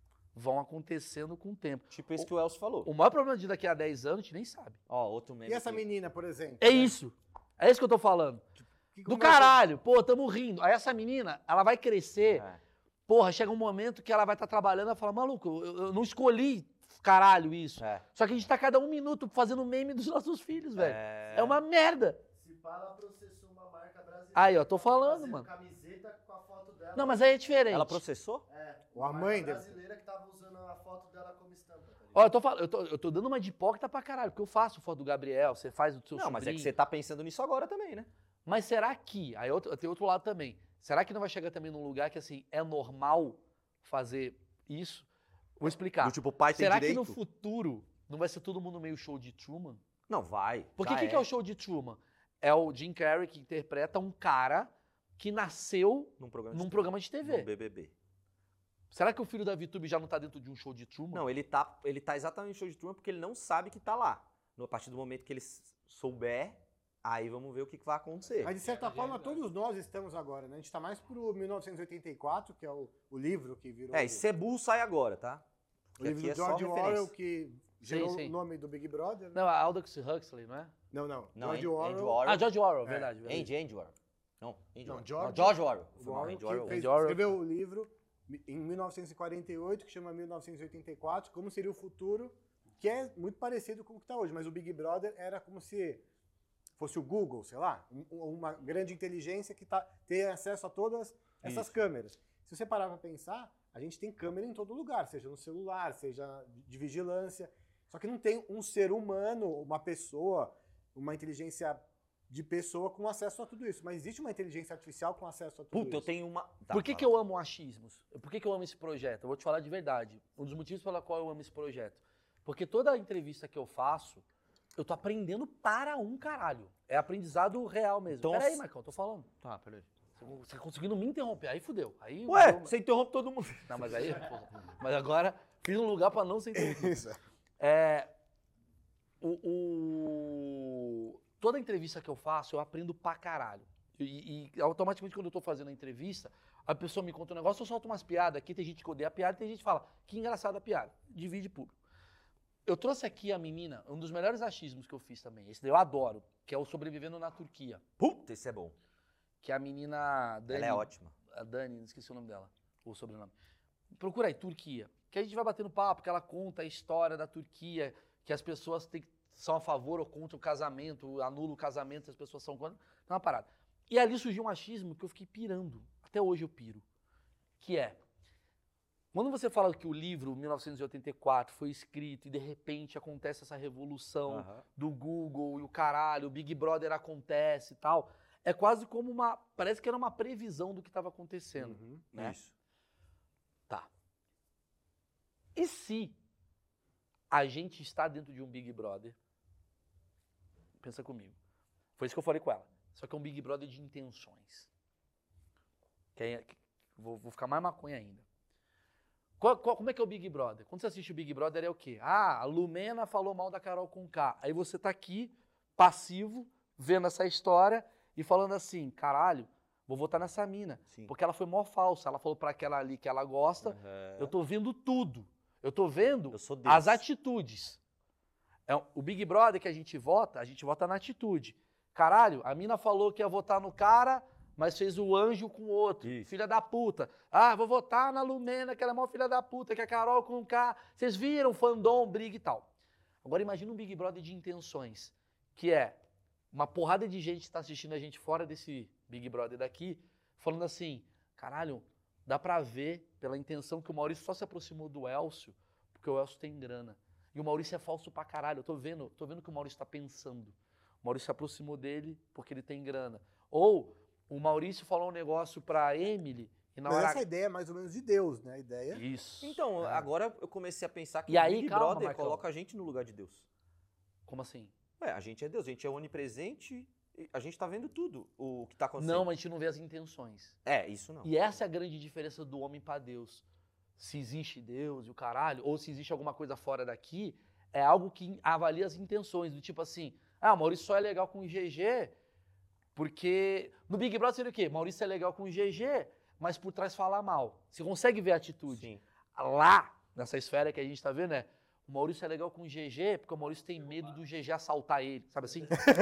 Vão acontecendo com o tempo. Tipo isso que o Elcio falou. O maior problema de daqui a dez anos a gente nem sabe. Ó, outro meme. E essa aqui. menina, por exemplo? É né? isso. É isso que eu tô falando. Que Do começa- caralho. Pô, tamo rindo. Aí essa menina, ela vai crescer. É. Porra, chega um momento que ela vai estar trabalhando e fala, maluco, eu, eu não escolhi caralho isso. É. Só que a gente tá cada um minuto fazendo meme dos nossos filhos, velho. É. É uma merda. Se pá, ela processou uma marca brasileira. Aí, ó, tô falando, fazendo mano. camiseta com a foto dela. Não, mas aí é diferente. Ela processou? É, Ou a uma mãe marca dele. brasileira que tava usando a foto dela como estampa, tá ligado? Ó, eu tô, falando, eu, tô, eu tô dando uma de hipócrita pra caralho, porque eu faço foto do Gabriel, você faz do seu Não, mas é que sobrinho. você tá pensando nisso agora também, né? Mas será que, aí outro, tem outro lado também, será que não vai chegar também num lugar que, assim, é normal fazer isso? Vou explicar. Do tipo, o pai tem será direito? que no futuro não vai ser todo mundo meio show de Truman? Não, vai. Porque o já que, que é o show de Truman? É o Jim Carrey que interpreta um cara que nasceu Num programa de num T V. programa de T V. No B B B. Será que o filho da VTube já não tá dentro de um show de Truman? Não, ele tá, ele tá exatamente no show de turma porque ele não sabe que tá lá. No, a partir do momento que ele s- souber, aí vamos ver o que, que vai acontecer. Mas de certa forma, todos nós estamos agora, né? A gente tá mais pro mil novecentos e oitenta e quatro, que é o, o livro que virou... É, e Cebu sai agora, tá? o livro aqui do é só George referência. Orwell, que gerou sim. o nome do Big Brother, né? Não, a Aldous Huxley, não é? Não, não. Não, George Andrew Orwell. Orwell. Ah, George Orwell, É. verdade. verdade. Andy, Andy Orwell. Não, Andy Não, Orwell. George- Não, George Orwell. Foi O mal, Orwell Andy que Orwell. fez- Andy Orwell. escreveu o livro em mil novecentos e quarenta e oito, que chama mil novecentos e oitenta e quatro, como seria o futuro, que é muito parecido com o que está hoje, mas o Big Brother era como se fosse o Google, sei lá, um- uma grande inteligência que tá, tem acesso a todas essas Isso. câmeras. Se você parar para pensar, a gente tem câmera em todo lugar, seja no celular, seja de vigilância, só que não tem um ser humano, uma pessoa, uma inteligência de pessoa com acesso a tudo isso. Mas existe uma inteligência artificial com acesso a tudo Puta, eu isso. tenho uma... Tá, Por que, fala. que eu amo achismos? Por que, que eu amo esse projeto? Eu vou te falar de verdade. Um dos motivos pela qual eu amo esse projeto. Porque toda entrevista que eu faço, eu tô aprendendo para um caralho. É aprendizado real mesmo. Então, Peraí, s- Marcão, tô falando. Tá, peraí. Você, você conseguindo me interromper, aí fudeu. Aí, Ué, eu- você interrompe todo mundo. Não, mas aí... porra. Mas agora, fiz um lugar para não ser interrompido. Isso. É, o, o- toda entrevista que eu faço, eu aprendo pra caralho. E, e automaticamente, quando eu tô fazendo a entrevista, a pessoa me conta um negócio, eu solto umas piadas aqui, tem gente que odeia a piada, tem gente que fala, que engraçada a piada. Divide público. Eu trouxe aqui a menina, um dos melhores achismos que eu fiz também, esse daí eu adoro, que é o Sobrevivendo na Turquia. Puta, esse é bom. Que é a menina Dani. Ela é ótima. A Dani, esqueci o nome dela, o sobrenome. Procura aí, Turquia. Que a gente vai batendo papo, que ela conta a história da Turquia, que as pessoas têm, são a favor ou contra o casamento, anula o casamento, as pessoas são contra. É uma parada. E ali surgiu um achismo que eu fiquei pirando. Até hoje eu piro. Que é, quando você fala que o livro mil novecentos e oitenta e quatro foi escrito e de repente acontece essa revolução Aham. do Google e o caralho, o Big Brother acontece e tal, é quase como uma, parece que era uma previsão do que estava acontecendo. Uhum. Né? Isso. Tá. E se a gente está dentro de um Big Brother? Pensa comigo. Foi isso que eu falei com ela. Só que é um Big Brother de intenções. Que é- que- vou, vou ficar mais maconha ainda. Qual- qual- como é que é o Big Brother? Quando você assiste o Big Brother é o quê? Ah, a Lumena falou mal da Carol Conká. Aí você tá aqui, passivo, vendo essa história e falando assim, caralho, vou votar nessa mina. Sim. Porque ela foi mó falsa. Ela falou pra aquela ali que ela gosta. Aham. Eu tô vendo tudo. Eu tô vendo Eu sou Deus. as atitudes. É, um- o Big Brother que a gente vota, a gente vota na atitude. Caralho, a mina falou que ia votar no cara, mas fez o anjo com o outro. Isso. Filha da puta. Ah, vou votar na Lumena, que ela é mó filha da puta, que é a Carol com K. Vocês viram, fandom, briga e tal. Agora imagina um Big Brother de intenções, que é uma porrada de gente que tá assistindo a gente fora desse Big Brother daqui, falando assim, caralho, dá pra ver pela intenção que o Maurício só se aproximou do Elcio, porque o Elcio tem grana. E o Maurício é falso pra caralho. Eu tô vendo, tô vendo o que o Maurício tá pensando. O Maurício se aproximou dele porque ele tem grana. Ou o Maurício falou um negócio pra Emily e na Mas hora... essa ideia é mais ou menos de Deus, né? A ideia. Isso. Então, agora eu comecei a pensar que E o aí, Big calma, Brother Marcão. coloca a gente no lugar de Deus. Como assim? Ué, a gente é Deus, a gente é onipresente, e a gente tá vendo tudo o que tá acontecendo. Não, mas a gente não vê as intenções. É, isso não. E essa é a grande diferença do homem pra Deus. Se existe Deus e o caralho, ou se existe alguma coisa fora daqui, é algo que avalia as intenções, do tipo assim, ah, o Maurício só é legal com o G G, porque no Big Brother seria o quê? Maurício é legal com o G G, mas por trás fala mal. Você consegue ver a atitude. Sim. Lá, nessa esfera que a gente tá vendo, é, o Maurício é legal com o G G, porque o Maurício tem medo do G G assaltar ele, sabe assim?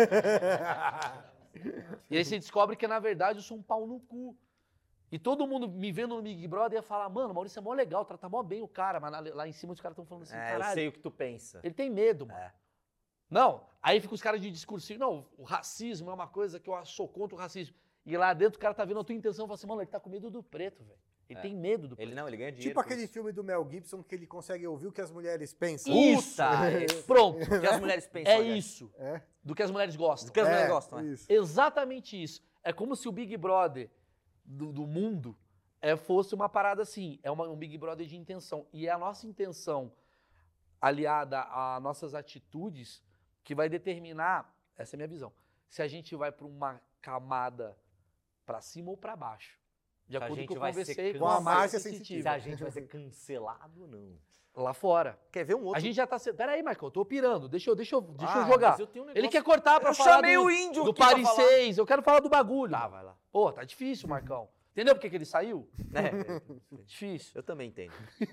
E aí você descobre que, na verdade, eu sou um pau no cu. E todo mundo me vendo no Big Brother ia falar, mano, o Maurício é mó legal, trata mó bem o cara, mas lá- lá em cima os caras estão falando assim, É, eu caralho, sei o que tu pensa. ele tem medo, mano. É. Não, aí fica os caras de discursinho, não, o racismo é uma coisa que eu sou contra o racismo. E lá dentro o cara tá vendo a tua intenção e fala assim, mano, ele tá com medo do preto, velho. Ele É. tem medo do preto. Ele não, ele ganha dinheiro. Tipo com aquele isso. filme do Mel Gibson que ele consegue ouvir o que as mulheres pensam. Isso! Puta, Pronto. O que as mulheres pensam. É aliás. isso. É? Do que as mulheres gostam. Do que as mulheres gostam, é. Isso. Exatamente isso. É como se o Big Brother do, do mundo é, fosse uma parada assim, é uma- um Big Brother de intenção. E é a nossa intenção, aliada a nossas atitudes, que vai determinar, essa é a minha visão, se a gente vai para uma camada para cima ou para baixo. De Se a acordo com o gente que eu vai ser conversei com Com a a Márcia Márcia sensitiva. Se Sensitiva. a gente vai ser cancelado ou não. Lá fora. Quer ver um outro? A gente já tá... Se... Pera aí, Marcão, eu tô pirando. Deixa eu, deixa eu, deixa eu Ah, jogar. mas eu tenho um Ele negócio- quer cortar pra Eu falar chamei do, o índio do aqui pra Paris falar. seis. Eu quero falar do bagulho. Tá, vai lá. Pô, tá difícil, Marcão. Entendeu por que, que ele saiu? É, Difícil. eu também entendo.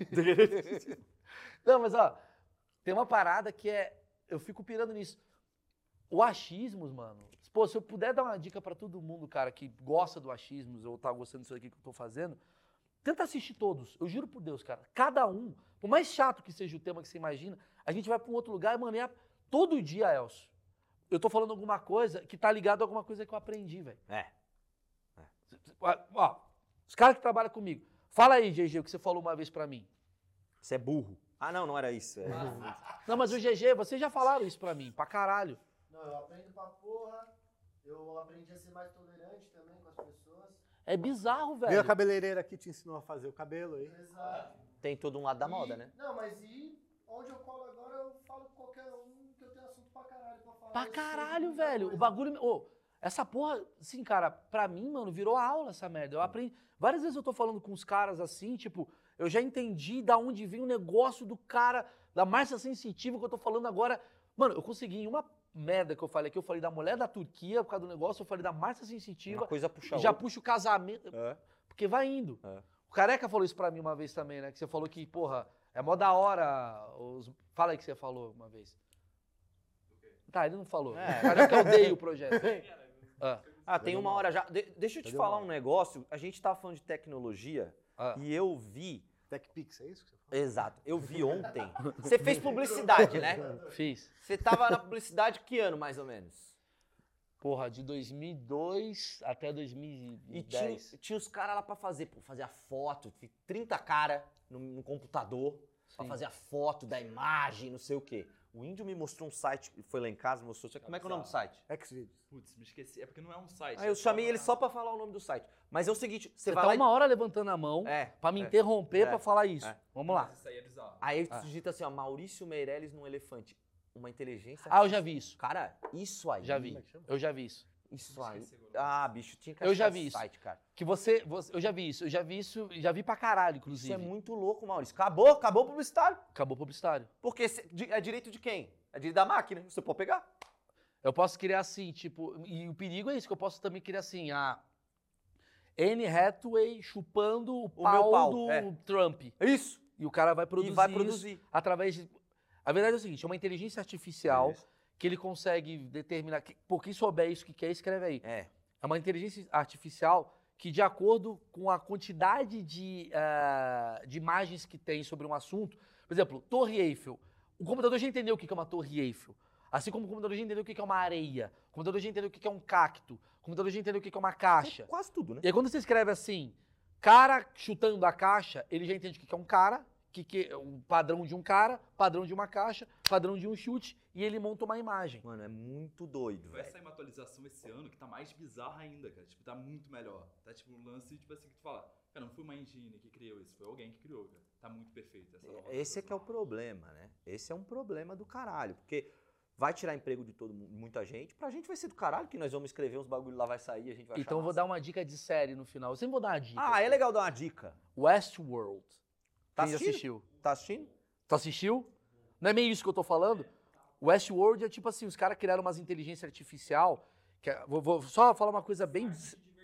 Não, mas ó, tem uma parada que é. Eu fico pirando nisso. O achismos, mano. Pô, se eu puder dar uma dica pra todo mundo, cara, que gosta do achismos ou tá gostando disso aqui que eu tô fazendo, tenta assistir todos. Eu juro por Deus, cara. Cada um, por mais chato que seja o tema que você imagina, a gente vai pra um outro lugar e, mano, é todo dia, Elcio. Eu tô falando alguma coisa que tá ligado a alguma coisa que eu aprendi, velho. É. Ó, os caras que trabalham comigo. Fala aí, G G, o que você falou uma vez pra mim. Você é burro. Ah, não, não era isso. É... Não, mas o G G, vocês já falaram isso pra mim, pra caralho. Não, eu aprendo pra porra. Eu aprendi a ser mais tolerante também com as pessoas. É bizarro, Veio a velho. cabeleireira aqui te ensinou a fazer o cabelo aí. Exato. Tem todo um lado da E- moda, né? Não, mas e onde eu colo agora, eu falo com qualquer um que eu tenho assunto pra caralho pra falar. Pra Eu sei caralho, muita velho. O coisa. bagulho. Ô, essa porra, assim, cara, pra mim, mano, virou aula essa merda. Eu aprendi. Várias vezes eu tô falando com os caras assim, tipo, eu já entendi da onde vem o negócio do cara, da Márcia Sensitiva que eu tô falando agora. Mano, eu consegui em uma merda que eu falei aqui, eu falei da mulher da Turquia por causa do negócio, eu falei da Márcia Sensitiva. Uma coisa puxa a Já outra. puxa o casamento. É. Porque vai indo. É. O Careca falou isso pra mim uma vez também, né? Que você falou que, porra, é mó da hora. Os... Fala aí que você falou uma vez. Tá, ele não falou. É. O Careca odeia o projeto. Ah, Ah, tem uma hora já. De- deixa eu te Cadê falar uma um negócio. A gente tava falando de tecnologia ah. e eu vi. TechPix, é isso que você falou? Exato, eu vi ontem. Você fez publicidade, né? Fiz. Você tava na publicidade que ano, mais ou menos? Porra, de dois mil e dois até dois mil e E tinha, dez. tinha os caras lá pra fazer, pô, fazer a foto, trinta cara no, no computador, pra Sim. fazer a foto da imagem, não sei o quê. O índio me mostrou um site, foi lá em casa, mostrou. Como é que é o nome do site? Xvideos. Putz, me esqueci. É porque não é um site. Aí é eu chamei uma- ele só pra falar o nome do site. Mas é o seguinte, você Você vai tá lá uma hora levantando a mão e... É, pra me é. interromper É. pra falar isso. É. Vamos lá. Mas isso aí é bizarro. Aí Ah. digita assim, ó, Maurício Meirelles num elefante. Uma inteligência... Ah, eu já vi isso. Cara, isso aí... Já vi. Eu já vi isso. Isso Me aí... esqueci agora. Ah, bicho, tinha que Eu já achar vi esse isso. site, cara. Que você, você. Eu já vi isso. Eu já vi isso. Já vi pra caralho, inclusive. Isso é muito louco, Maurício. Acabou, acabou o publicitário. Acabou o publicitário. Porque cê- di- é direito de quem? É direito da máquina, você pode pegar. Eu posso criar assim, tipo, e o perigo é isso, que eu posso também criar assim, a Anne Hathaway chupando o pau, meu pau, do é. Trump. Isso. E o cara vai produzir, E vai isso produzir. através de... A verdade é o seguinte, é uma inteligência artificial Isso. que ele consegue determinar, que, por quem souber isso que quer, escreve aí. É. É uma inteligência artificial que, de acordo com a quantidade de, uh, de imagens que tem sobre um assunto, por exemplo, Torre Eiffel. O computador já entendeu o que é uma Torre Eiffel. Assim como o computador já entendeu o que é uma areia. O computador já entendeu o que é um cacto. O computador já entendeu o que é uma caixa. Quase tudo, né? E aí quando você escreve assim, cara chutando a caixa, ele já entende o que é um cara, que, que é um padrão de um cara, padrão de uma caixa, padrão de um chute, e ele monta uma imagem. Mano, é muito doido, Vai velho. sair uma atualização esse ano que tá mais bizarra ainda, cara. Tipo, tá muito melhor. Tá tipo um lance, tipo assim, que tu fala, cara, não foi uma engine que criou isso, foi alguém que criou, cara. Tá muito perfeito essa nova Esse é que é o atualização. problema, né? Esse é um problema do caralho, porque vai tirar emprego de todo mundo, muita gente. Pra gente vai ser do caralho, que nós vamos escrever uns bagulho lá, vai sair, a gente vai Então eu achar vou dar uma dica de série no final. Eu sempre vou dar uma dica. massa. Ah, é legal dar uma dica. Westworld. Tá Quem já assistindo? assistiu? Tá assistindo? Tu assistiu? Não é meio isso que eu tô falando? Westworld é tipo assim, os caras criaram umas inteligência artificial, que é- vou, vou só falar uma coisa bem...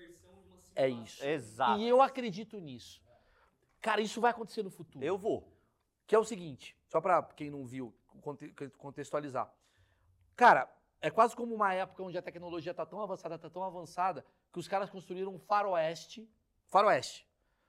É isso. Exato. E eu acredito nisso. Cara, isso vai acontecer no futuro. Eu vou. Que é o seguinte, só pra quem não viu, conte- contextualizar. Cara, é quase como uma época onde a tecnologia tá tão avançada, tá tão avançada, que os caras construíram um faroeste, faroeste,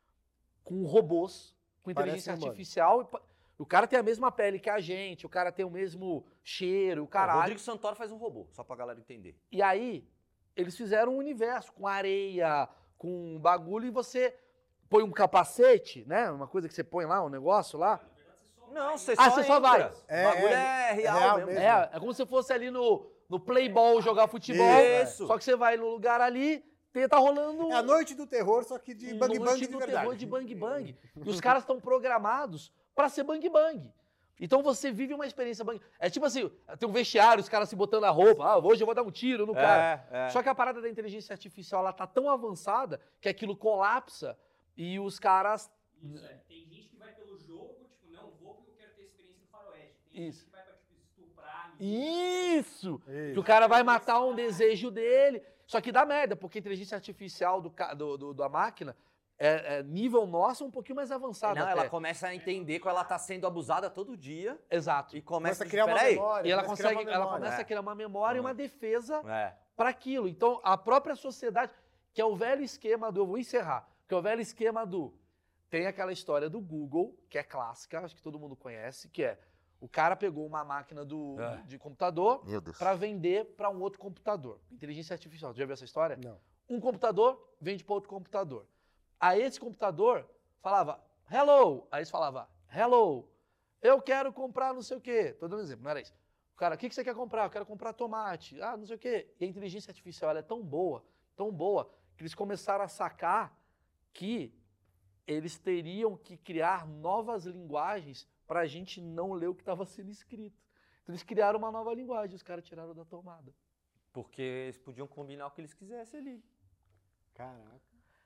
com robôs, com Parece inteligência humano. artificial. E pa- o cara tem a mesma pele que a gente, o cara tem o mesmo cheiro, o O caralho. Rodrigo Santoro faz um robô, só pra galera entender. E aí, eles fizeram um universo com areia, com bagulho, e você põe um capacete, né? Uma coisa que você põe lá, um negócio lá. Não, você Ah, só você só entra. vai. O É, bagulho é, é, real, real mesmo. mesmo. É, é como se fosse ali no, no Playball jogar futebol. Isso. Só que você vai no lugar ali, tem- tá rolando É a noite do terror, só que de bang noite bang de do verdade. terror de bang bang. E os caras estão programados pra ser bang bang. Então você vive uma experiência bang. É tipo assim, tem um vestiário, os caras se botando a roupa. Ah, hoje eu vou dar um tiro no cara. É, é. Só que a parada da inteligência artificial, ela tá tão avançada que aquilo colapsa e os caras... Isso, é. Tem gente que vai pelo jogo, tipo, não, vou porque eu quero ter experiência do faroeste. Tem Isso. gente que vai pra, tipo, estuprar... menina. Isso! Que o cara vai matar um desejo dele. Só que dá merda, porque a inteligência artificial do, ca- do- do- da máquina é, é nível nosso um pouquinho mais avançado Não, até. ela começa a entender que ela tá sendo abusada todo dia Exato. e Começa começa, a criar uma peraí. memória. E ela começa a criar consegue, uma ela memória. começa a criar uma memória e uma defesa É. para aquilo. Então, a própria sociedade, que é o velho esquema do... Eu vou encerrar. Que é o velho esquema do... Tem aquela história do Google, que é clássica, acho que todo mundo conhece, que é... O cara pegou uma máquina do, É. de computador Meu Deus. para vender para um outro computador. Inteligência artificial. Tu já viu essa história? Não. Um computador vende para outro computador. Aí esse computador falava, hello. Aí eles falavam, hello, eu quero comprar não sei o quê. Tô dando um exemplo, não era isso. O cara, o que que você quer comprar? Eu quero comprar tomate. Ah, não sei o quê. E a inteligência artificial ela é tão boa, tão boa, que eles começaram a sacar que eles teriam que criar novas linguagens para a gente não ler o que estava sendo escrito. Então eles criaram uma nova linguagem, os caras tiraram da tomada. Porque eles podiam combinar o que eles quisessem ali. Caraca.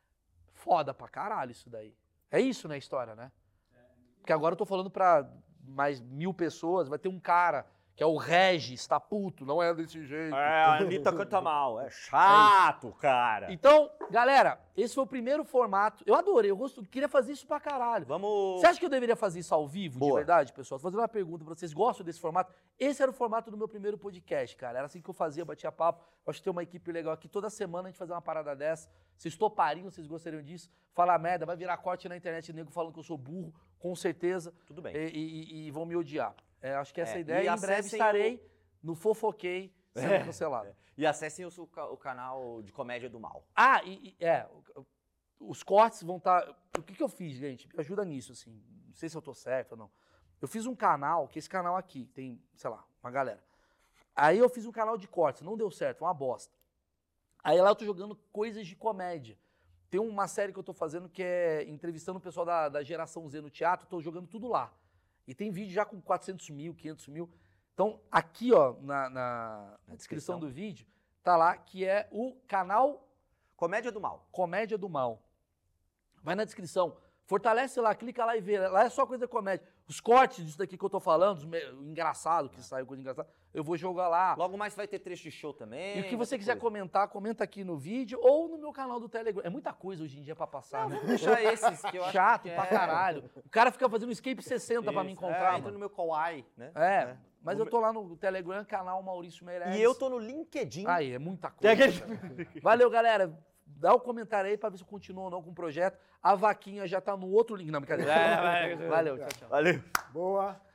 Foda pra caralho isso daí. É isso na história, né? Porque agora eu tô falando pra mais mil pessoas, vai ter um cara que é o Regis, tá puto, não é desse jeito. É, a Anitta canta mal. É chato, cara. Então, galera, esse foi o primeiro formato. Eu adorei, eu gosto, queria fazer isso pra caralho. Vamos... Você acha que eu deveria fazer isso ao vivo, de Boa. verdade, pessoal? Tô fazendo uma pergunta pra vocês. Gostam desse formato? Esse era o formato do meu primeiro podcast, cara. Era assim que eu fazia, batia papo. Acho que tem uma equipe legal aqui. Toda semana a gente fazia uma parada dessa. Vocês topariam, vocês gostariam disso? Falar merda, vai virar corte na internet, nego falando que eu sou burro, com certeza. Tudo bem. E, e- e vão me odiar. É, acho que essa é a É, ideia. e E em breve acessem estarei no Fofoquei sendo É. cancelado. E acessem o, su- o canal de Comédia do Mal. Ah, e, e- é, o- os cortes vão estar... O que, que eu fiz, gente? Me ajuda nisso, assim. Não sei se eu tô certo ou não. Eu fiz um canal, que esse canal aqui, tem, sei lá, uma galera. Aí eu fiz um canal de cortes, não deu certo, foi uma bosta. Aí lá eu tô jogando coisas de comédia. Tem uma série que eu tô fazendo que é entrevistando o pessoal da, da geração Z no teatro, tô jogando tudo lá. E tem vídeo já com quatrocentos mil, quinhentos mil. Então, aqui, ó, na, na- na descrição do vídeo, tá lá que é o canal Comédia do Mal. Comédia do Mal. Vai na descrição, fortalece lá, clica lá e vê. Lá é só coisa comédia. Os cortes disso daqui que eu tô falando, os me- o engraçado, que saiu coisa engraçada, eu vou jogar lá. Logo mais vai ter trecho de show também. E o que vai você ter quiser coisa. comentar, comenta aqui no vídeo ou no meu canal do Telegram. É muita coisa hoje em dia pra passar, né? Vou deixar esses que eu acho Chato que pra é. caralho. O cara fica fazendo escape sessenta pra me Isso, encontrar, é, entra mano. no meu Kawaii, né? É, mas O eu meu- tô lá no Telegram, canal Maurício Meirelles. E eu tô no LinkedIn. Aí, é muita Tem coisa. aquele- cara. Valeu, galera. Dá o comentário aí pra ver se eu continuo ou não com o projeto. A vaquinha já tá no outro link. Não, brincadeira. É, vai- Valeu, tchau, tchau. Valeu. Boa.